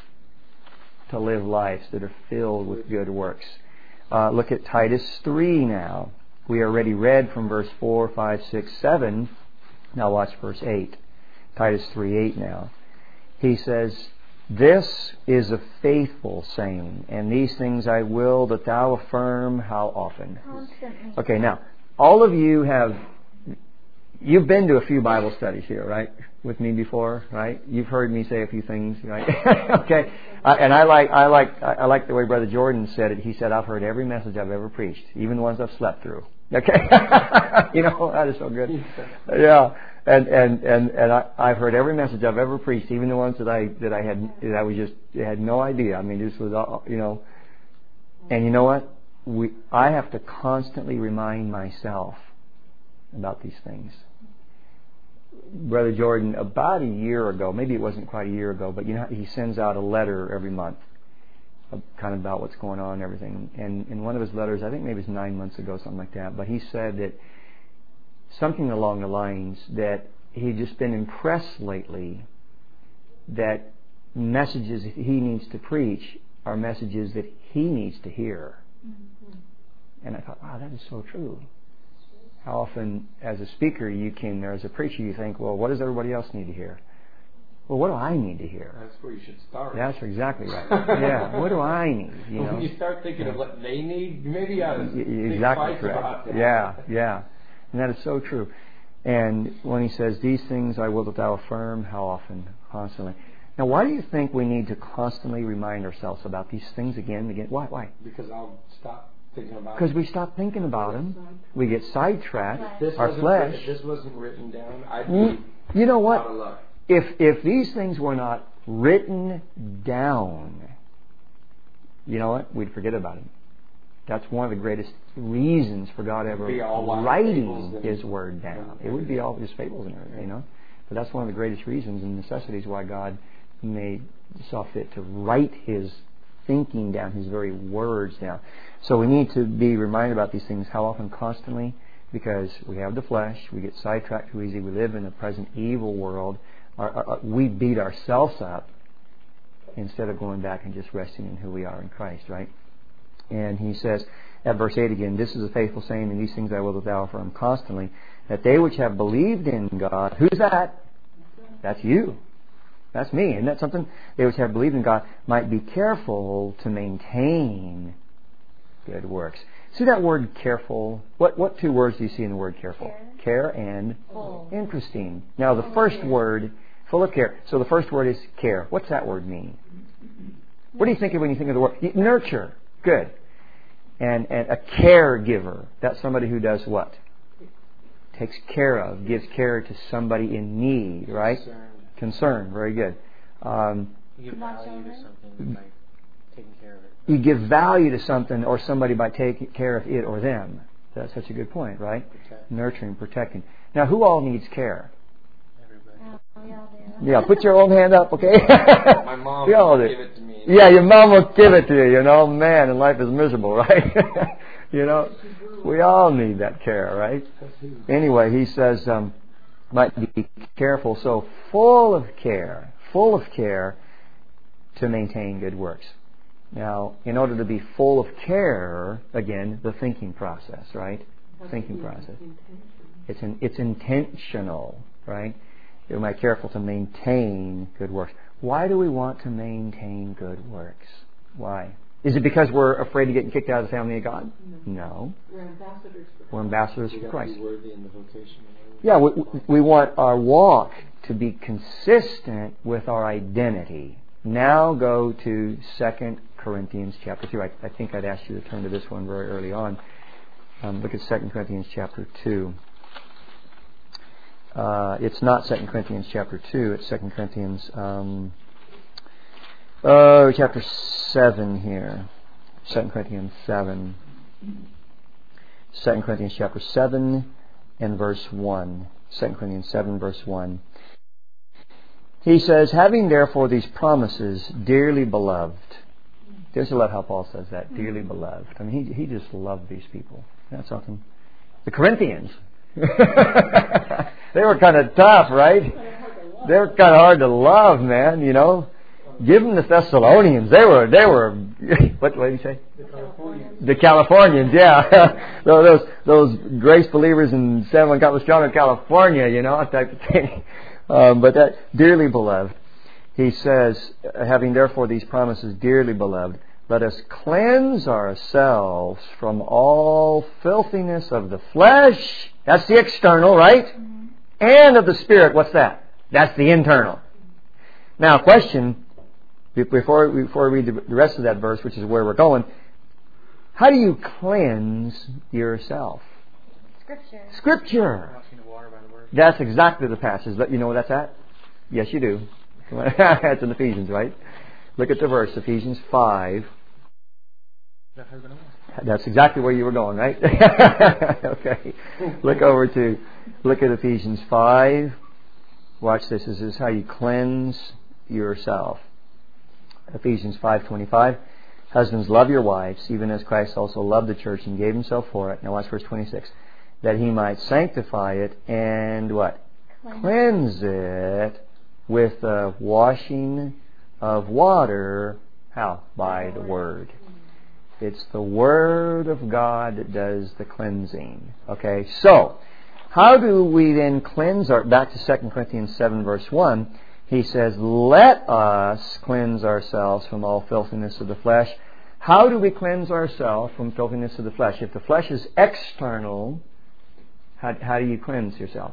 to live lives that are filled with good works. Uh, look at Titus three now. We already read from verse four, five, six, seven. Now watch verse eight. Titus three eight now. He says, this is a faithful saying, and these things I will that thou affirm how often?
Constantly.
Okay, now, all of you have, you've been to a few Bible studies here, right? With me before, right? You've heard me say a few things, right? Okay. Uh, and I like, I like, I like the way Brother Jordan said it. He said, I've heard every message I've ever preached, even the ones I've slept through. Okay. You know, that is so good. Yeah. And, and, and, and I, I've heard every message I've ever preached, even the ones that I, that I had, that I was just, had no idea. I mean, this was, all, you know, and you know what? We, I have to constantly remind myself about these things. Brother Jordan, about a year ago, maybe it wasn't quite a year ago, but you know, he sends out a letter every month, kind of about what's going on and everything. And in one of his letters, I think maybe it was nine months ago, something like that, but he said that something along the lines that he'd just been impressed lately that messages he needs to preach are messages that he needs to hear. Mm-hmm. And I thought, wow, that is so true. How often, as a speaker, you can, or as a preacher, you think, well, what does everybody else need to hear? Well, what do I need to hear?
That's where you should start.
That's exactly right. Yeah, what do I need? You know,
when you start thinking of what they need, maybe you ought to think
exactly
twice about
correct.
that.
Yeah, yeah, and that is so true. And when he says, "These things I will that thou affirm," how often? Constantly. Now, why do you think we need to constantly remind ourselves about these things again and again? Why? Why?
Because I'll stop thinking about it.
Because we stop thinking about them. We get sidetracked.
This
Our
wasn't
flesh.
written- If this wasn't written down, I'd be
You, you know
out of
what?
luck.
If if these things were not written down, you know what? We'd forget about them. That's one of the greatest reasons for God ever
Be all wild
writing
fables and-
His Word down. It would be all just fables and everything, you know. But that's one of the greatest reasons and necessities why God made saw fit to write His thinking down, His very words down. So we need to be reminded about these things. How often? Constantly. Because we have the flesh, we get sidetracked too easy, we live in a present evil world. Our, our, we beat ourselves up instead of going back and just resting in who we are in Christ, right? And he says at verse eight again, this is a faithful saying, and these things I will that thou affirm constantly, that they which have believed in God, who's that? That's you. That's me. Isn't that something? They which have believed in God might be careful to maintain good works. See that word careful? What what two words do you see in the word careful? Care, care and
full.
Interesting. Now the first word, full of care. So the first word is care. What's that word mean? What do you think of when you think of the word? Nurture. Good. And, and a caregiver. That's somebody who does what? Takes care of, gives care to somebody in need, right?
Concerned.
Concern. Very good. Um,
You give value to something by taking care of it.
You give value to something or somebody by taking care of it or them. That's such a good point, right?
Protect.
Nurturing, protecting. Now, who all needs care?
Everybody.
Oh, we all do.
Yeah, put your own hand up, okay?
My mom
We all
would
do.
give it to me.
Yeah, your mom will give it to you, you know. Man, and life is miserable, right? You know, we all need that care, right? Anyway, he says, um, might be careful. So, full of care, full of care to maintain good works. Now, in order to be full of care, again, the thinking process, right? Thinking process. It's an, it's intentional, right? Am I careful to maintain good works? Why do we want to maintain good works? Why? Is it because we're afraid of getting kicked out of the family of God? No.
We're ambassadors for
We're ambassadors
You
for
have
Christ.
to be worthy in the vocation.
Yeah, we, we want our walk to be consistent with our identity. Now go to Second Corinthians chapter two. I, I think I'd asked you to turn to this one very early on. Um, look at Second Corinthians chapter two. Uh, it's not Second Corinthians chapter two. It's Second Corinthians um, oh, chapter seven here. Second Corinthians seven. Second Corinthians chapter seven and verse one. Second Corinthians seven verse one. He says, having therefore these promises, dearly beloved. Don't you love how Paul says that? Dearly beloved. I mean, he he just loved these people. That's something. The Corinthians. They were kind of tough, right? They were kind of hard to love, man, you know. Give them the Thessalonians. They were, they were, what, what did you say?
The Californians.
The Californians, yeah. those, those grace believers in San Juan Capistrano, California, you know, type of thing. Um, but that, dearly beloved, he says, having therefore these promises, dearly beloved, let us cleanse ourselves from all filthiness of the flesh. That's the external, right? Mm-hmm. And of the spirit. What's that? That's the internal. Now, question, before, before we read the rest of that verse, which is where we're going, how do you cleanse yourself?
Scripture.
Scripture.
Washing the water by the word.
That's exactly the passage. You know where that's at? Yes, you do. That's in Ephesians, right? Look at the verse, Ephesians five.
That husband and wife.
That's exactly where you were going, right? Okay. Look over to, look at Ephesians five. Watch this. This is how you cleanse yourself. Ephesians five twenty-five. Husbands, love your wives, even as Christ also loved the church and gave himself for it. Now watch verse twenty-six. That he might sanctify it and what? Cleanse, Cleanse it with the washing of water. How? By the Word. It's the Word of God that does the cleansing. Okay, so how do we then cleanse our... Back to Second Corinthians seven verse one. He says, let us cleanse ourselves from all filthiness of the flesh. How do we cleanse ourselves from filthiness of the flesh? If the flesh is external, how, how do you cleanse yourself?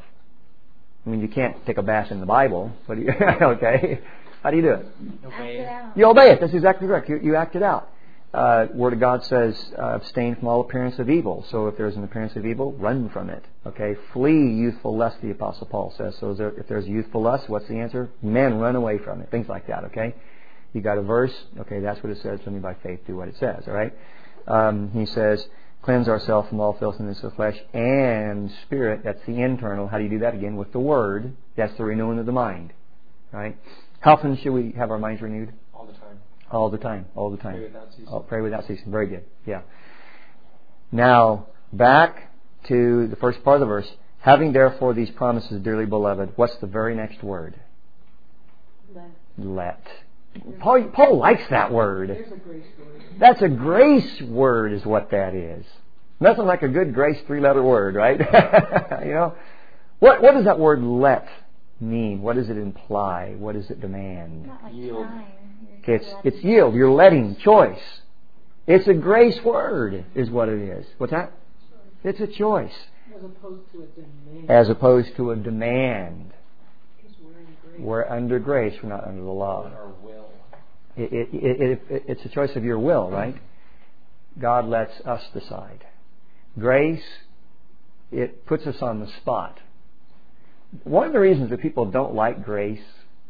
I mean, you can't take a bath in the Bible. What do you, okay. How do you do it?
Obey it.
You obey it. That's exactly correct. You, you act it out. Uh, Word of God says, uh, abstain from all appearance of evil. So if there's an appearance of evil, run from it. Okay, flee youthful lust, the Apostle Paul says. So is there, if there's youthful lust, what's the answer? Men, run away from it. Things like that, okay? You got a verse? Okay, that's what it says. Let me by faith do what it says, all right? Um, he says, cleanse ourselves from all filthiness of flesh and spirit. That's the internal. How do you do that? Again, with the Word. That's the renewing of the mind, right? How often should we have our minds renewed?
All the time.
All the time. All the time.
Pray without ceasing.
Oh, pray without ceasing. Very good. Yeah. Now, back to the first part of the verse. Having therefore these promises, dearly beloved, what's the very next word?
Let.
Let. Paul, Paul likes that word.
There's a grace word.
That's a grace word is what that is. Nothing like a good grace three-letter word, right? You know? What, what does that word let mean? What does it imply? What does it demand?
Not like
Yield.
time.
Okay, it's, it's yield. You're letting. Choice. It's a grace word is what it is. What's that? It's a choice.
As opposed to a demand.
As opposed to a demand.
Because we're in grace.
We're under grace. We're not under the law.
Our will.
It, it, it, it, it's a choice of your will, right? God lets us decide. Grace, it puts us on the spot. One of the reasons that people don't like grace,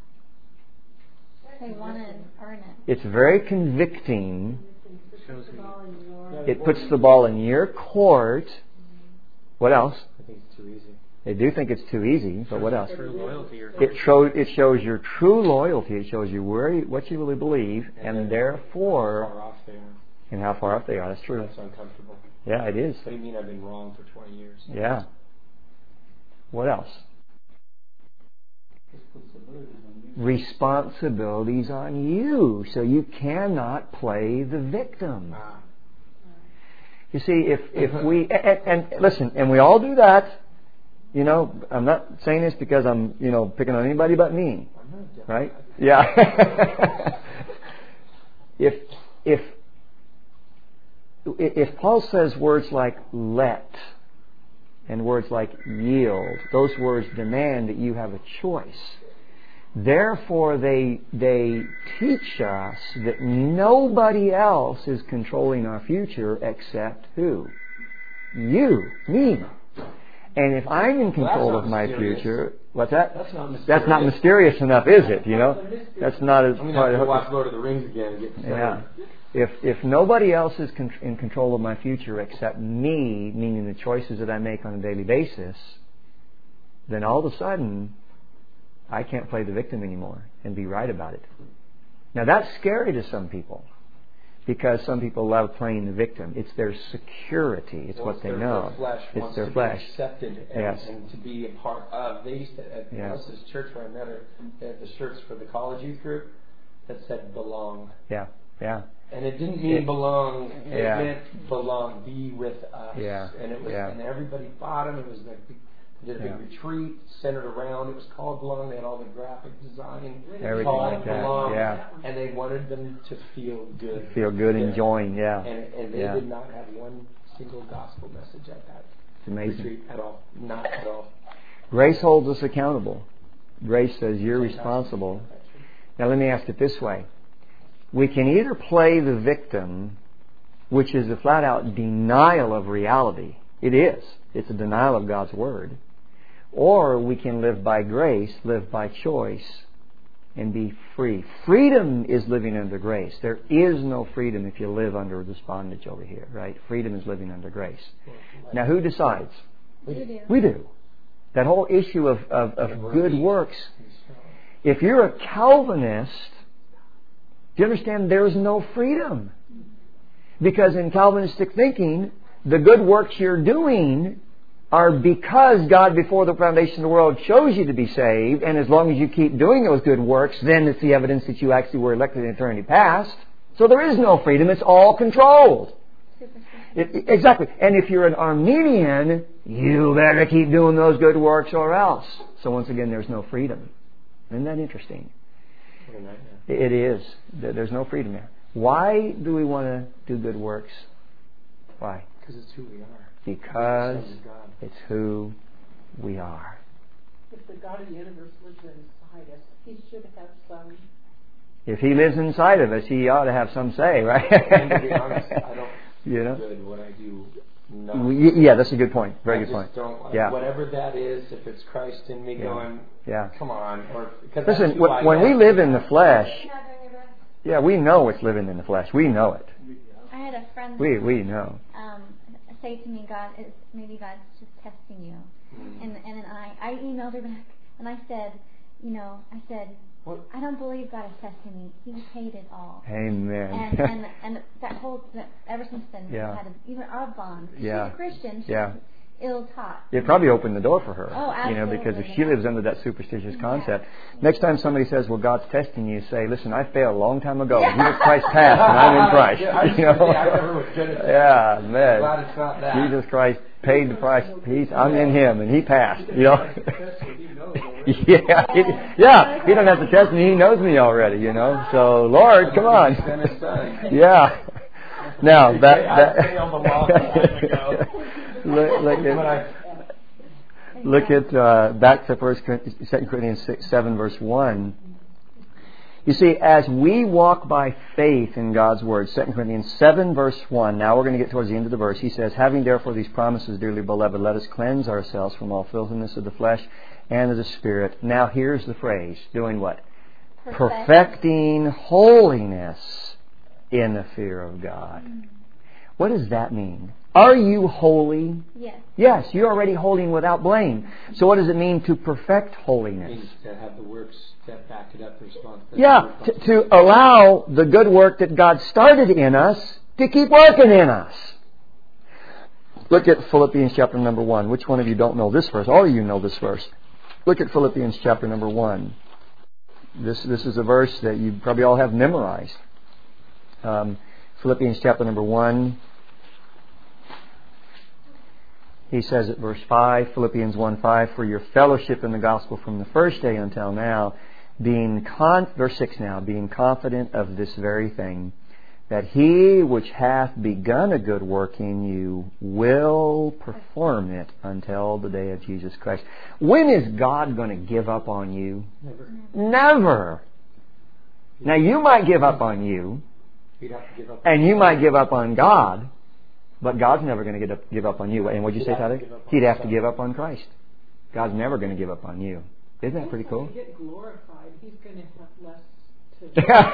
They want to earn it.
it's very convicting.
Shows
The
who
ball in your-
It puts the ball in your court. What else?
I think it's too easy.
They do think it's too easy, but what else?
true loyalty or
It shows it shows your true loyalty. It shows you where you, what you really believe, and
then
therefore,
Far off there.
and how far up they are. That's true.
That's uncomfortable.
Yeah, it is.
What do you mean I've been wrong for twenty years?
Yeah. What else? Responsibilities on you, so you cannot play the victim.
Ah.
You see, if if we and, and listen, and we all do that. You know, I'm not saying this because I'm you know picking on anybody but me,
I'm not doing
right?
that.
Yeah. if if if Paul says words like let and words like yield, those words demand that you have a choice. Therefore, they they teach us that nobody else is controlling our future except who? You, me. And if I'm in control
Well,
of
that's
my
not mysterious.
future, what's that?
That's not mysterious.
That's not mysterious enough, is it? You know, that's not as.
I'm going to have to watch Lord of the Rings again and get started.
Yeah. If if nobody else is con- in control of my future except me, meaning the choices that I make on a daily basis, then all of a sudden, I can't play the victim anymore and be right about it. Now that's scary to some people because some people love playing the victim. It's their security. It's
Well,
what
it's
they
their,
know.
Their flesh
it's
wants
their
to
flesh.
be accepted and,
Yes.
and to be a part of. They used to, at
Yeah.
Melissa's church where I met her, they had the shirts for the college youth group that said belong.
Yeah, yeah,
And it didn't mean
It-
belong. It
yeah.
meant belong, be with us.
Yeah.
And it was,
Yeah.
and everybody bought them. It was like they did a big
Yeah.
retreat centered around. It was called Belong. They had all the graphic design.
Everything
called
like that.
Belong.
Yeah.
And they wanted them to feel good.
Feel good and
Yeah.
join. Yeah,
And, and they
Yeah.
did not have one single gospel message at that
it's amazing.
retreat at all. Not at all.
Grace holds us accountable. Grace says you're responsible. Now let me ask it this way. We can either play the victim, which is a flat-out denial of reality. It is. It's a denial of God's Word. Or we can live by grace, live by choice, and be free. Freedom is living under grace. There is no freedom if you live under this bondage over here, right? Freedom is living under grace. Now who decides?
You do.
We do. That whole issue of, of, of good works. If you're a Calvinist, do you understand there is no freedom? Because in Calvinistic thinking, the good works you're doing are because God before the foundation of the world chose you to be saved, and as long as you keep doing those good works, then it's the evidence that you actually were elected in eternity past. So there is no freedom, it's all controlled. It, it- exactly. And if you're an Armenian, you better keep doing those good works or else. So once again, there's no freedom. Isn't that interesting?
What a nightmare.
It is. There's no freedom there. Why do we want to do good works? Why?
Because it's who we are.
Because
Sons of God.
it's who we are.
If the God of the universe lives inside us, He should have some.
If He lives inside of us, He ought to have some say, right?
And to be honest, I don't
You know?
feel good when I do not.
Y- Yeah, that's a good point. Very
I
good
just
point.
Don't, like,
Yeah.
Whatever that is, if it's Christ in me
Yeah.
going,
Yeah.
come on. Or, because that's
Listen,
who
when,
I
when we
am.
live in the flesh, yeah, we know it's living in the flesh. We know it.
I had a friend
We we know.
um, say to me, God is maybe God's just testing you,
Mm.
and and then I I emailed her back and I said, you know, I said, I don't believe God is testing me. He paid it all.
Amen.
And and, and that whole ever since then,
Yeah.
we've had a, even our bond.
Yeah.
She's a Christian. She's
Yeah.
ill-taught.
It probably opened the door for her.
Oh,
You know, because if
absolutely.
she lives under that superstitious
Yeah.
concept, next time somebody says, "Well, God's testing you," say, "Listen, I failed a long time ago. Jesus Christ passed, and I'm in Christ."
Yeah, I was
You
gonna
know?
say, I never was Genesis.
Yeah,
I'm
man.
glad it's not that.
Jesus Christ paid the price. He's, I'm in Him, and He passed. You know. yeah, he, yeah. He doesn't have to test me. He knows me already. You know. So, Lord, come on.
Sent His Son.
Yeah. Now that that.
I failed a long time ago.
look, look
When
at
I-
look at uh, back to First Corinthians, Second Corinthians six, seven, verse one. You see, as we walk by faith in God's Word, Second Corinthians seven, verse one, now we're going to get towards the end of the verse. He says, "Having therefore these promises, dearly beloved, let us cleanse ourselves from all filthiness of the flesh and of the Spirit." Now here's the phrase, doing what?
Perfect.
Perfecting holiness in the fear of God. What does that mean? Are you holy?
Yes.
Yes, you're already holy and without blame. So what does it mean to perfect holiness?
means to have the works that back it up, the response.
Yeah, to, to allow the good work that God started in us to keep working in us. Look at Philippians chapter number one. Which one of you don't know this verse? All of you know this verse. Look at Philippians chapter number one. This, this is a verse that you probably all have memorized. Um, Philippians chapter number one. He says at verse five, Philippians one five, "For your fellowship in the gospel from the first day until now, being con-, verse six now, being confident of this very thing, that He which hath begun a good work in you will perform it until the day of Jesus Christ." When is God going to give up on you?
Never.
Never. Now you might give up on you,
You'd have to give up.
and you might give up on God, but God's never going to give up, give up on you. And what'd you say,
He'd have to
Tyler?
give up on
He'd have to
himself.
give up on Christ. God's never going to give up on you. Isn't that pretty cool?
When you get glorified, He's going to have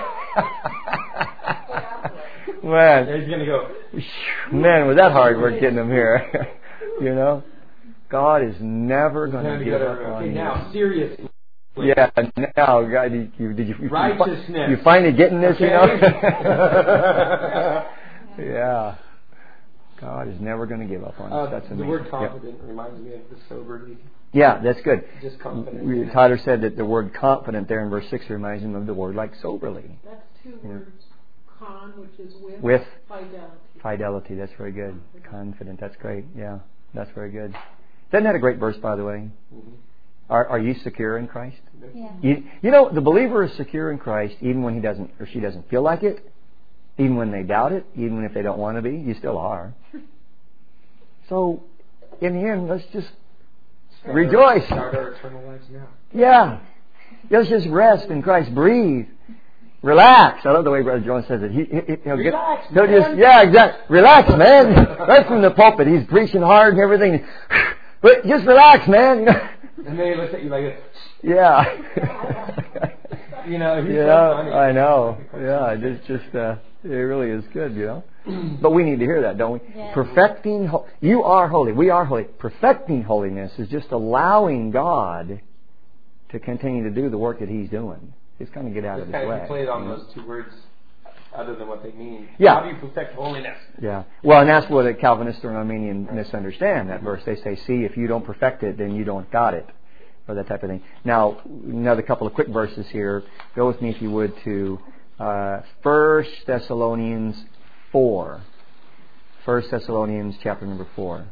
less to
Man,
He's going to go.
man, was that hard work getting him here? You know, God is never going
Time
to
to
give
go
up
to,
on
okay,
you.
now, seriously.
Yeah, now, God, you, you, did you, you,
Righteousness.
you finally getting this, you know?
Okay.
Yeah. God is never going to give up on us.
Uh,
That's
the
amazing.
word
Yep.
confident reminds me of the soberly.
Yeah, that's good.
Just confident.
We, Tyler said that the word confident there in verse six reminds him of the word like soberly.
That's two
Yeah.
words. Con, which is with,
With
fidelity.
fidelity, that's very good. Confident, that's great. Yeah, that's very good. Isn't that a great verse, by the way?
Mm-hmm.
Are, are you secure in Christ?
Yeah.
You, you know, the believer is secure in Christ even when he doesn't or she doesn't feel like it, even when they doubt it, even if they don't want to be. You still are. So, in the end, let's just
Start
rejoice.
Our, start our eternal lives now.
Yeah. Let's just rest in Christ. Breathe. Relax. I love the way Brother Jones says it. He, he, he'll
Relax,
get, he'll
man.
just, yeah, exactly. Relax, man. Right from the pulpit. He's preaching hard and everything. But just relax, man. You know?
And then he looks at you like, this.
Yeah.
You know, he's
Yeah,
so funny.
I know. Yeah, it's just, uh, it really is good, you know. But we need to hear that, don't we?
Yes.
Perfecting, ho- you are holy. We are holy. Perfecting holiness is just allowing God to continue to do the work that He's doing. Just kind of get out of
Just
His
kind
way.
of played on
you know?
those two words other than what they mean.
Yeah.
How do you perfect holiness?
Yeah. Well, and that's what a Calvinist or an Armenian misunderstand that verse. They say, see, if you don't perfect it, then you don't got it. Or that type of thing. Now, another couple of quick verses here. Go with me, if you would, to uh, First Thessalonians four. First Thessalonians chapter number four.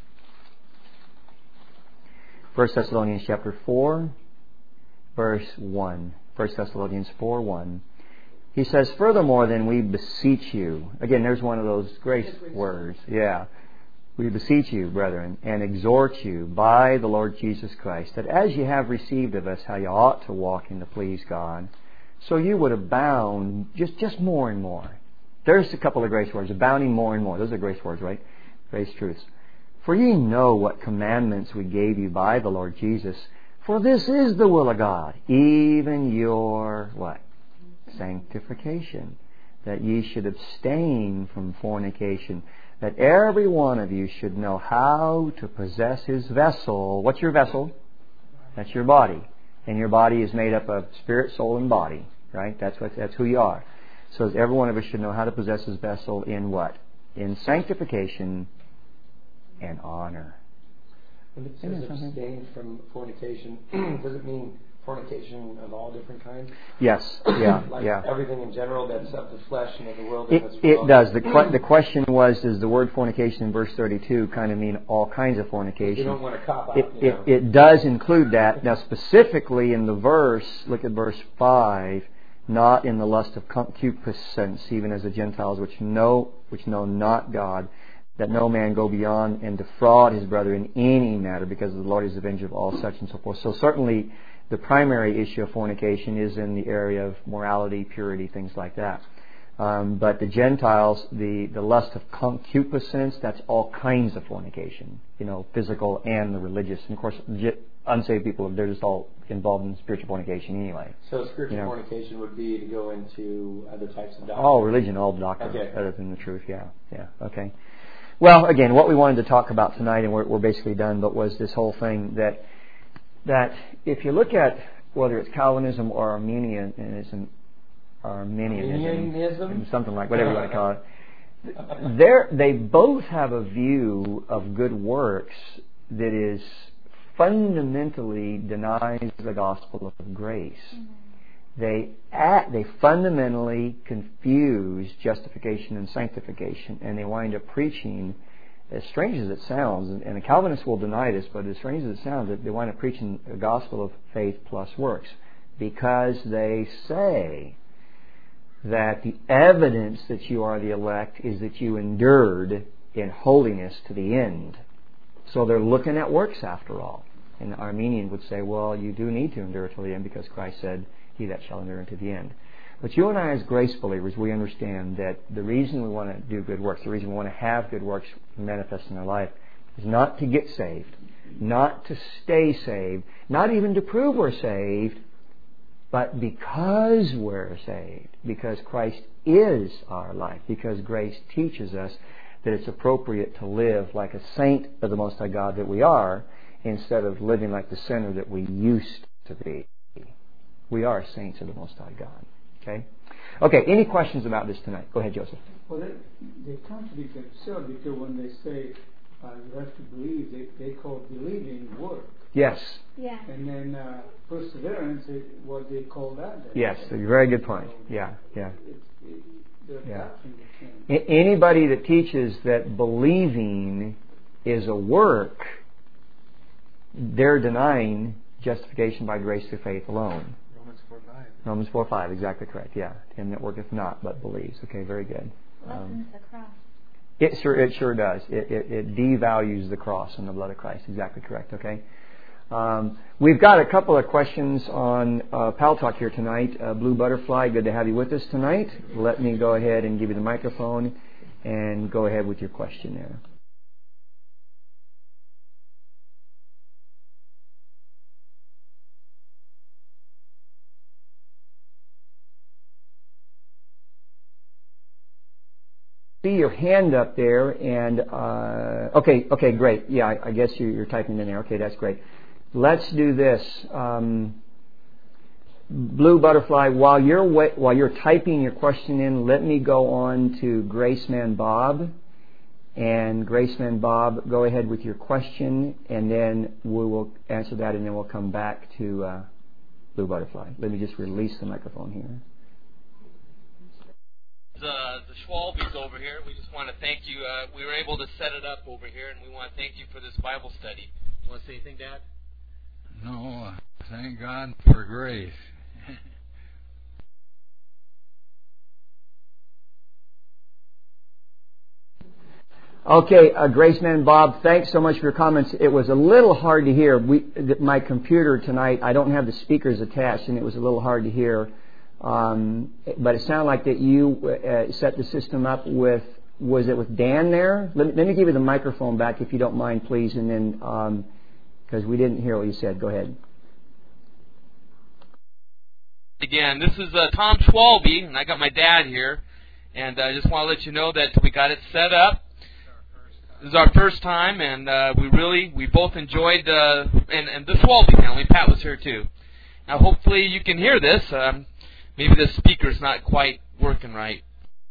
First Thessalonians chapter four, verse one. First Thessalonians four one. He says, "Furthermore, then we beseech you." Again, there's one of those grace words. Yeah. "We beseech you, brethren, and exhort you by the Lord Jesus Christ, that as you have received of us how you ought to walk and to please God, so you would abound just, just more and more." There's a couple of grace words. Abounding more and more. Those are grace words, right? Grace truths. "For ye know what commandments we gave you by the Lord Jesus. For this is the will of God, even your," what? "Sanctification. That ye should abstain from fornication. That every one of you should know how to possess his vessel." What's your vessel? That's your body. And your body is made up of spirit, soul, and body. Right? That's what. That's who you are. So every one of us should know how to possess his vessel in what? In sanctification and honor.
When it says abstain from fornication, does it mean fornication of all different kinds?
Yes. Yeah.
Like
yeah.
everything in general that's of the flesh and of the world.
It,
and that's
it does. The que- the question was, does the word fornication in verse thirty-two kind of mean all kinds of fornication?
You don't want to cop out.
It,
you
it,
know.
it does include that. Now, specifically in the verse, look at verse five. Not in the lust of concupiscence, even as the Gentiles which know which know not God, that no man go beyond and defraud his brother in any matter, because the Lord is the avenger of all such and so forth. So certainly the primary issue of fornication is in the area of morality, purity, things like that. Um, but the Gentiles, the, the lust of concupiscence, that's all kinds of fornication, you know, physical and the religious. And of course, unsaved people, they're just all involved in spiritual fornication anyway.
So spiritual
you know.
fornication would be to go into other types of doctrine.
All religion, all doctrine,
okay.
other than the truth. Yeah, yeah, okay. Well, again, what we wanted to talk about tonight, and we're, we're basically done, but was this whole thing that that if you look at whether it's Calvinism or Arminianism, Arminianism,
Arminianism?
something like whatever you want to call it, they're, they both have a view of good works that is fundamentally denies the gospel of grace. Mm-hmm. They act, they fundamentally confuse justification and sanctification, and they wind up preaching, as strange as it sounds, and the Calvinists will deny this, but as strange as it sounds, they wind up preaching the gospel of faith plus works, because they say that the evidence that you are the elect is that you endured in holiness to the end. So they're looking at works after all. And the Arminian would say, well, you do need to endure till the end, because Christ said, he that shall endure unto the end. But you and I as grace believers, we understand that the reason we want to do good works, the reason we want to have good works manifest in our life, is not to get saved, not to stay saved, not even to prove we're saved, but because we're saved, because Christ is our life, because grace teaches us that it's appropriate to live like a saint of the Most High God that we are, instead of living like the sinner that we used to be. We are saints of the Most High God. Okay? Okay, any questions about this tonight? Go ahead, Joseph.
Well, they, they contradict themselves, because when they say uh, you have to believe, they, they call believing work.
Yes.
Yeah.
And then uh, perseverance is what they call that.
Yes, a very good point. Yeah, yeah.
It's, it, they're
yeah.
adopting the same.
A- anybody that teaches that believing is a work, they're denying justification by grace through faith alone.
Romans four five.
Romans four five, exactly correct. Yeah, him that worketh not but believes. Okay, very good.
Lessens the cross.
It sure, it sure does. It, it, it devalues the cross and the blood of Christ. Exactly correct. Okay. Um, we've got a couple of questions on uh, Pal Talk here tonight. Uh, Blue Butterfly, good to have you with us tonight. Let me go ahead and give you the microphone and go ahead with your question there. See your hand up there, and uh, okay, okay, great. Yeah, I, I guess you're, you're typing in there. Okay, that's great. Let's do this. Um, Blue Butterfly, while you're wa- while you're typing your question in, let me go on to Graceman Bob, and Graceman Bob, go ahead with your question, and then we will answer that, and then we'll come back to uh, Blue Butterfly. Let me just release the microphone here.
The, the Schwalbes over here. We just want to thank you. Uh, we were able to set it up over here, and we want to thank you for this Bible study. You want to say anything, Dad?
No, thank God for grace.
Okay, uh, Graceman Bob, thanks so much for your comments. It was a little hard to hear. We, th- my computer tonight, I don't have the speakers attached, and it was a little hard to hear. Um, but it sounded like that you uh, set the system up with, was it with Dan there? Let me, let me give you the microphone back if you don't mind, please, and then, because um, we didn't hear what you said. Go ahead.
Again, this is uh, Tom Schwalbe, and I got my dad here, and I just want to let you know that we got it set up. This is our first time, and uh, we really, we both enjoyed, uh, and, and the Schwalbe family, Pat was here too. Now, hopefully you can hear this. Um, maybe the speaker's not quite working right.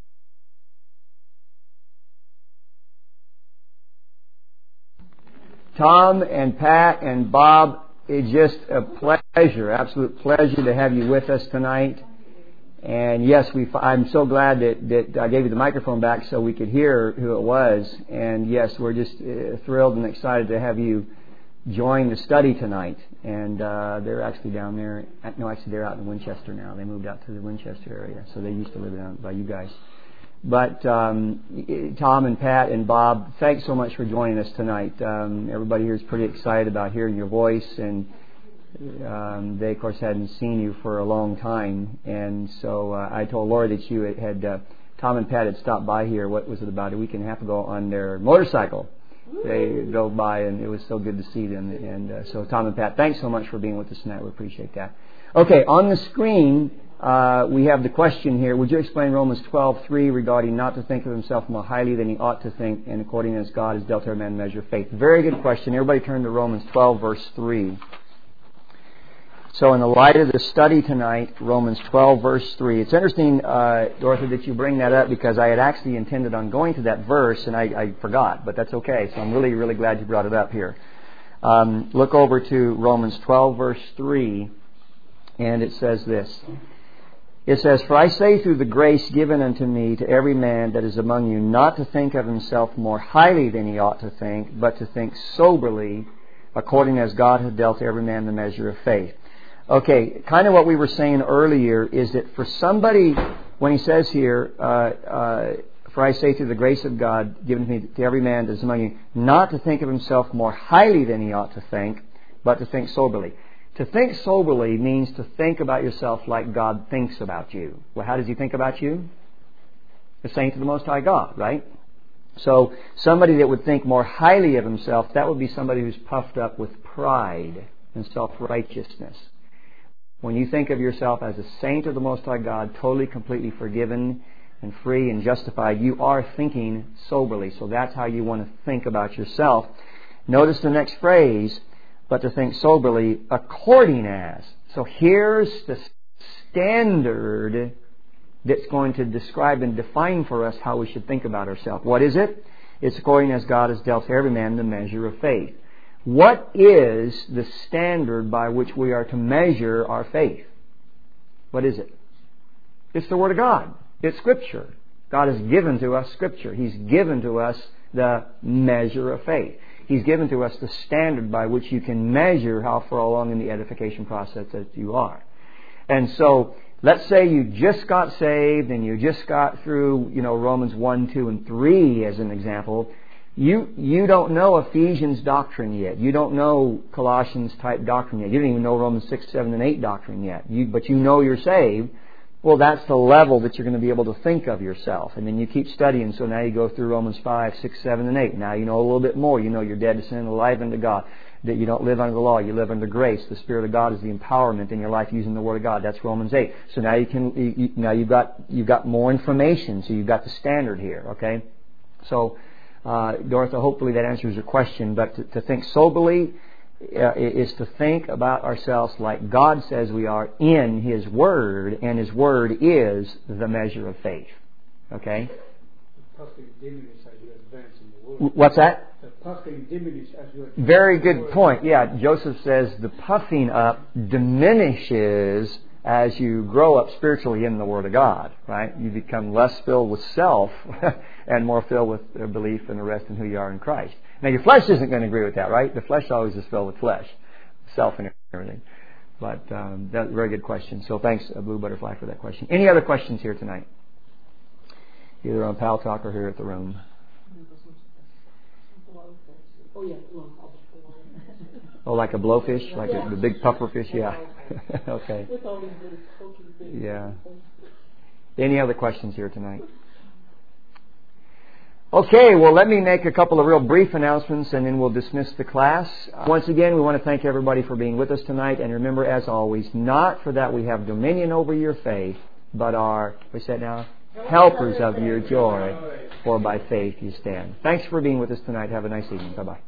Tom and Pat and Bob, it's just a pleasure, absolute pleasure to have you with us tonight. And yes, we. I'm so glad that, that I gave you the microphone back so we could hear who it was. And yes, we're just uh, thrilled and excited to have you join the study tonight. And uh, they're actually down there. No, actually they're out in Winchester now. They moved out to the Winchester area, so they used to live down by you guys. But um, Tom and Pat and Bob, thanks so much for joining us tonight. Um, everybody here is pretty excited about hearing your voice, and um, they, of course, hadn't seen you for a long time. And so uh, I told Lori that you had, had uh, Tom and Pat had stopped by here, what was it, about a week and a half ago on their motorcycle. They drove by, and it was so good to see them. And uh, so Tom and Pat, thanks so much for being with us tonight. We appreciate that. Okay, on the screen, Uh, we have the question here. Would you explain Romans twelve three regarding not to think of himself more highly than he ought to think, and according as God has dealt every man the measure of faith? Very good question. Everybody turn to Romans twelve, verse three. So in the light of the study tonight, Romans twelve, verse three. It's interesting, uh, Dorothy, that you bring that up, because I had actually intended on going to that verse, and I, I forgot, but that's okay. So I'm really, really glad you brought it up here. Um, look over to Romans twelve, verse three, and it says this. It says, "For I say through the grace given unto me to every man that is among you not to think of himself more highly than he ought to think, but to think soberly, according as God hath dealt to every man the measure of faith." Okay, kind of what we were saying earlier is that for somebody, when he says here, uh, uh, "For I say through the grace of God given to me to every man that is among you not to think of himself more highly than he ought to think, but to think soberly." To think soberly means to think about yourself like God thinks about you. Well, how does He think about you? The saint of the Most High God, right? So somebody that would think more highly of himself, that would be somebody who's puffed up with pride and self-righteousness. When you think of yourself as a saint of the Most High God, totally, completely forgiven and free and justified, you are thinking soberly. So that's how you want to think about yourself. Notice the next phrase, "but to think soberly, according as." So here's the standard that's going to describe and define for us how we should think about ourselves. What is it? It's according as God has dealt to every man the measure of faith. What is the standard by which we are to measure our faith? What is it? It's the Word of God. It's Scripture. God has given to us Scripture. He's given to us the measure of faith. He's given to us the standard by which you can measure how far along in the edification process that you are. And so, let's say you just got saved and you just got through, you know, Romans one, two, and three as an example. You you don't know Ephesians doctrine yet. You don't know Colossians type doctrine yet. You don't even know Romans six, seven, and eight doctrine yet. You, but you know you're saved. Well, that's the level that you're going to be able to think of yourself. And then you keep studying. So now you go through Romans five, six, seven, and eight. Now you know a little bit more. You know you're dead to sin and alive unto God. That you don't live under the law. You live under grace. The Spirit of God is the empowerment in your life using the Word of God. That's Romans eight. So now you can, you, you, now you've got, you've got more information. So you've got the standard here. Okay? So, uh, Dorothy, hopefully that answers your question. But to, to think soberly, Uh, is to think about ourselves like God says we are in His Word, and His Word is the measure of faith. Okay?
The puffing diminish as you advance in the Word.
What's that?
The puffing diminish as you advance.
Very good point. Yeah, Joseph says the puffing up diminishes as you grow up spiritually in the Word of God. Right? You become less filled with self and more filled with belief and the rest in who you are in Christ. Now, your flesh isn't going to agree with that, right? The flesh always is filled with flesh, self and everything. But um, that's a very good question. So thanks, uh, Blue Butterfly, for that question. Any other questions here tonight? Either on Pal Talk or here at the room.
Oh, yeah.
Oh, like a blowfish? Like a, the big puffer fish? Yeah. Okay.
With all these little pokey things.
Yeah. Any other questions here tonight? Okay, well, let me make a couple of real brief announcements and then we'll dismiss the class. Once again, we want to thank everybody for being with us tonight. And remember, as always, not for that we have dominion over your faith, but are, what's that now? Helpers of your joy, for by faith you stand. Thanks for being with us tonight. Have a nice evening. Bye-bye.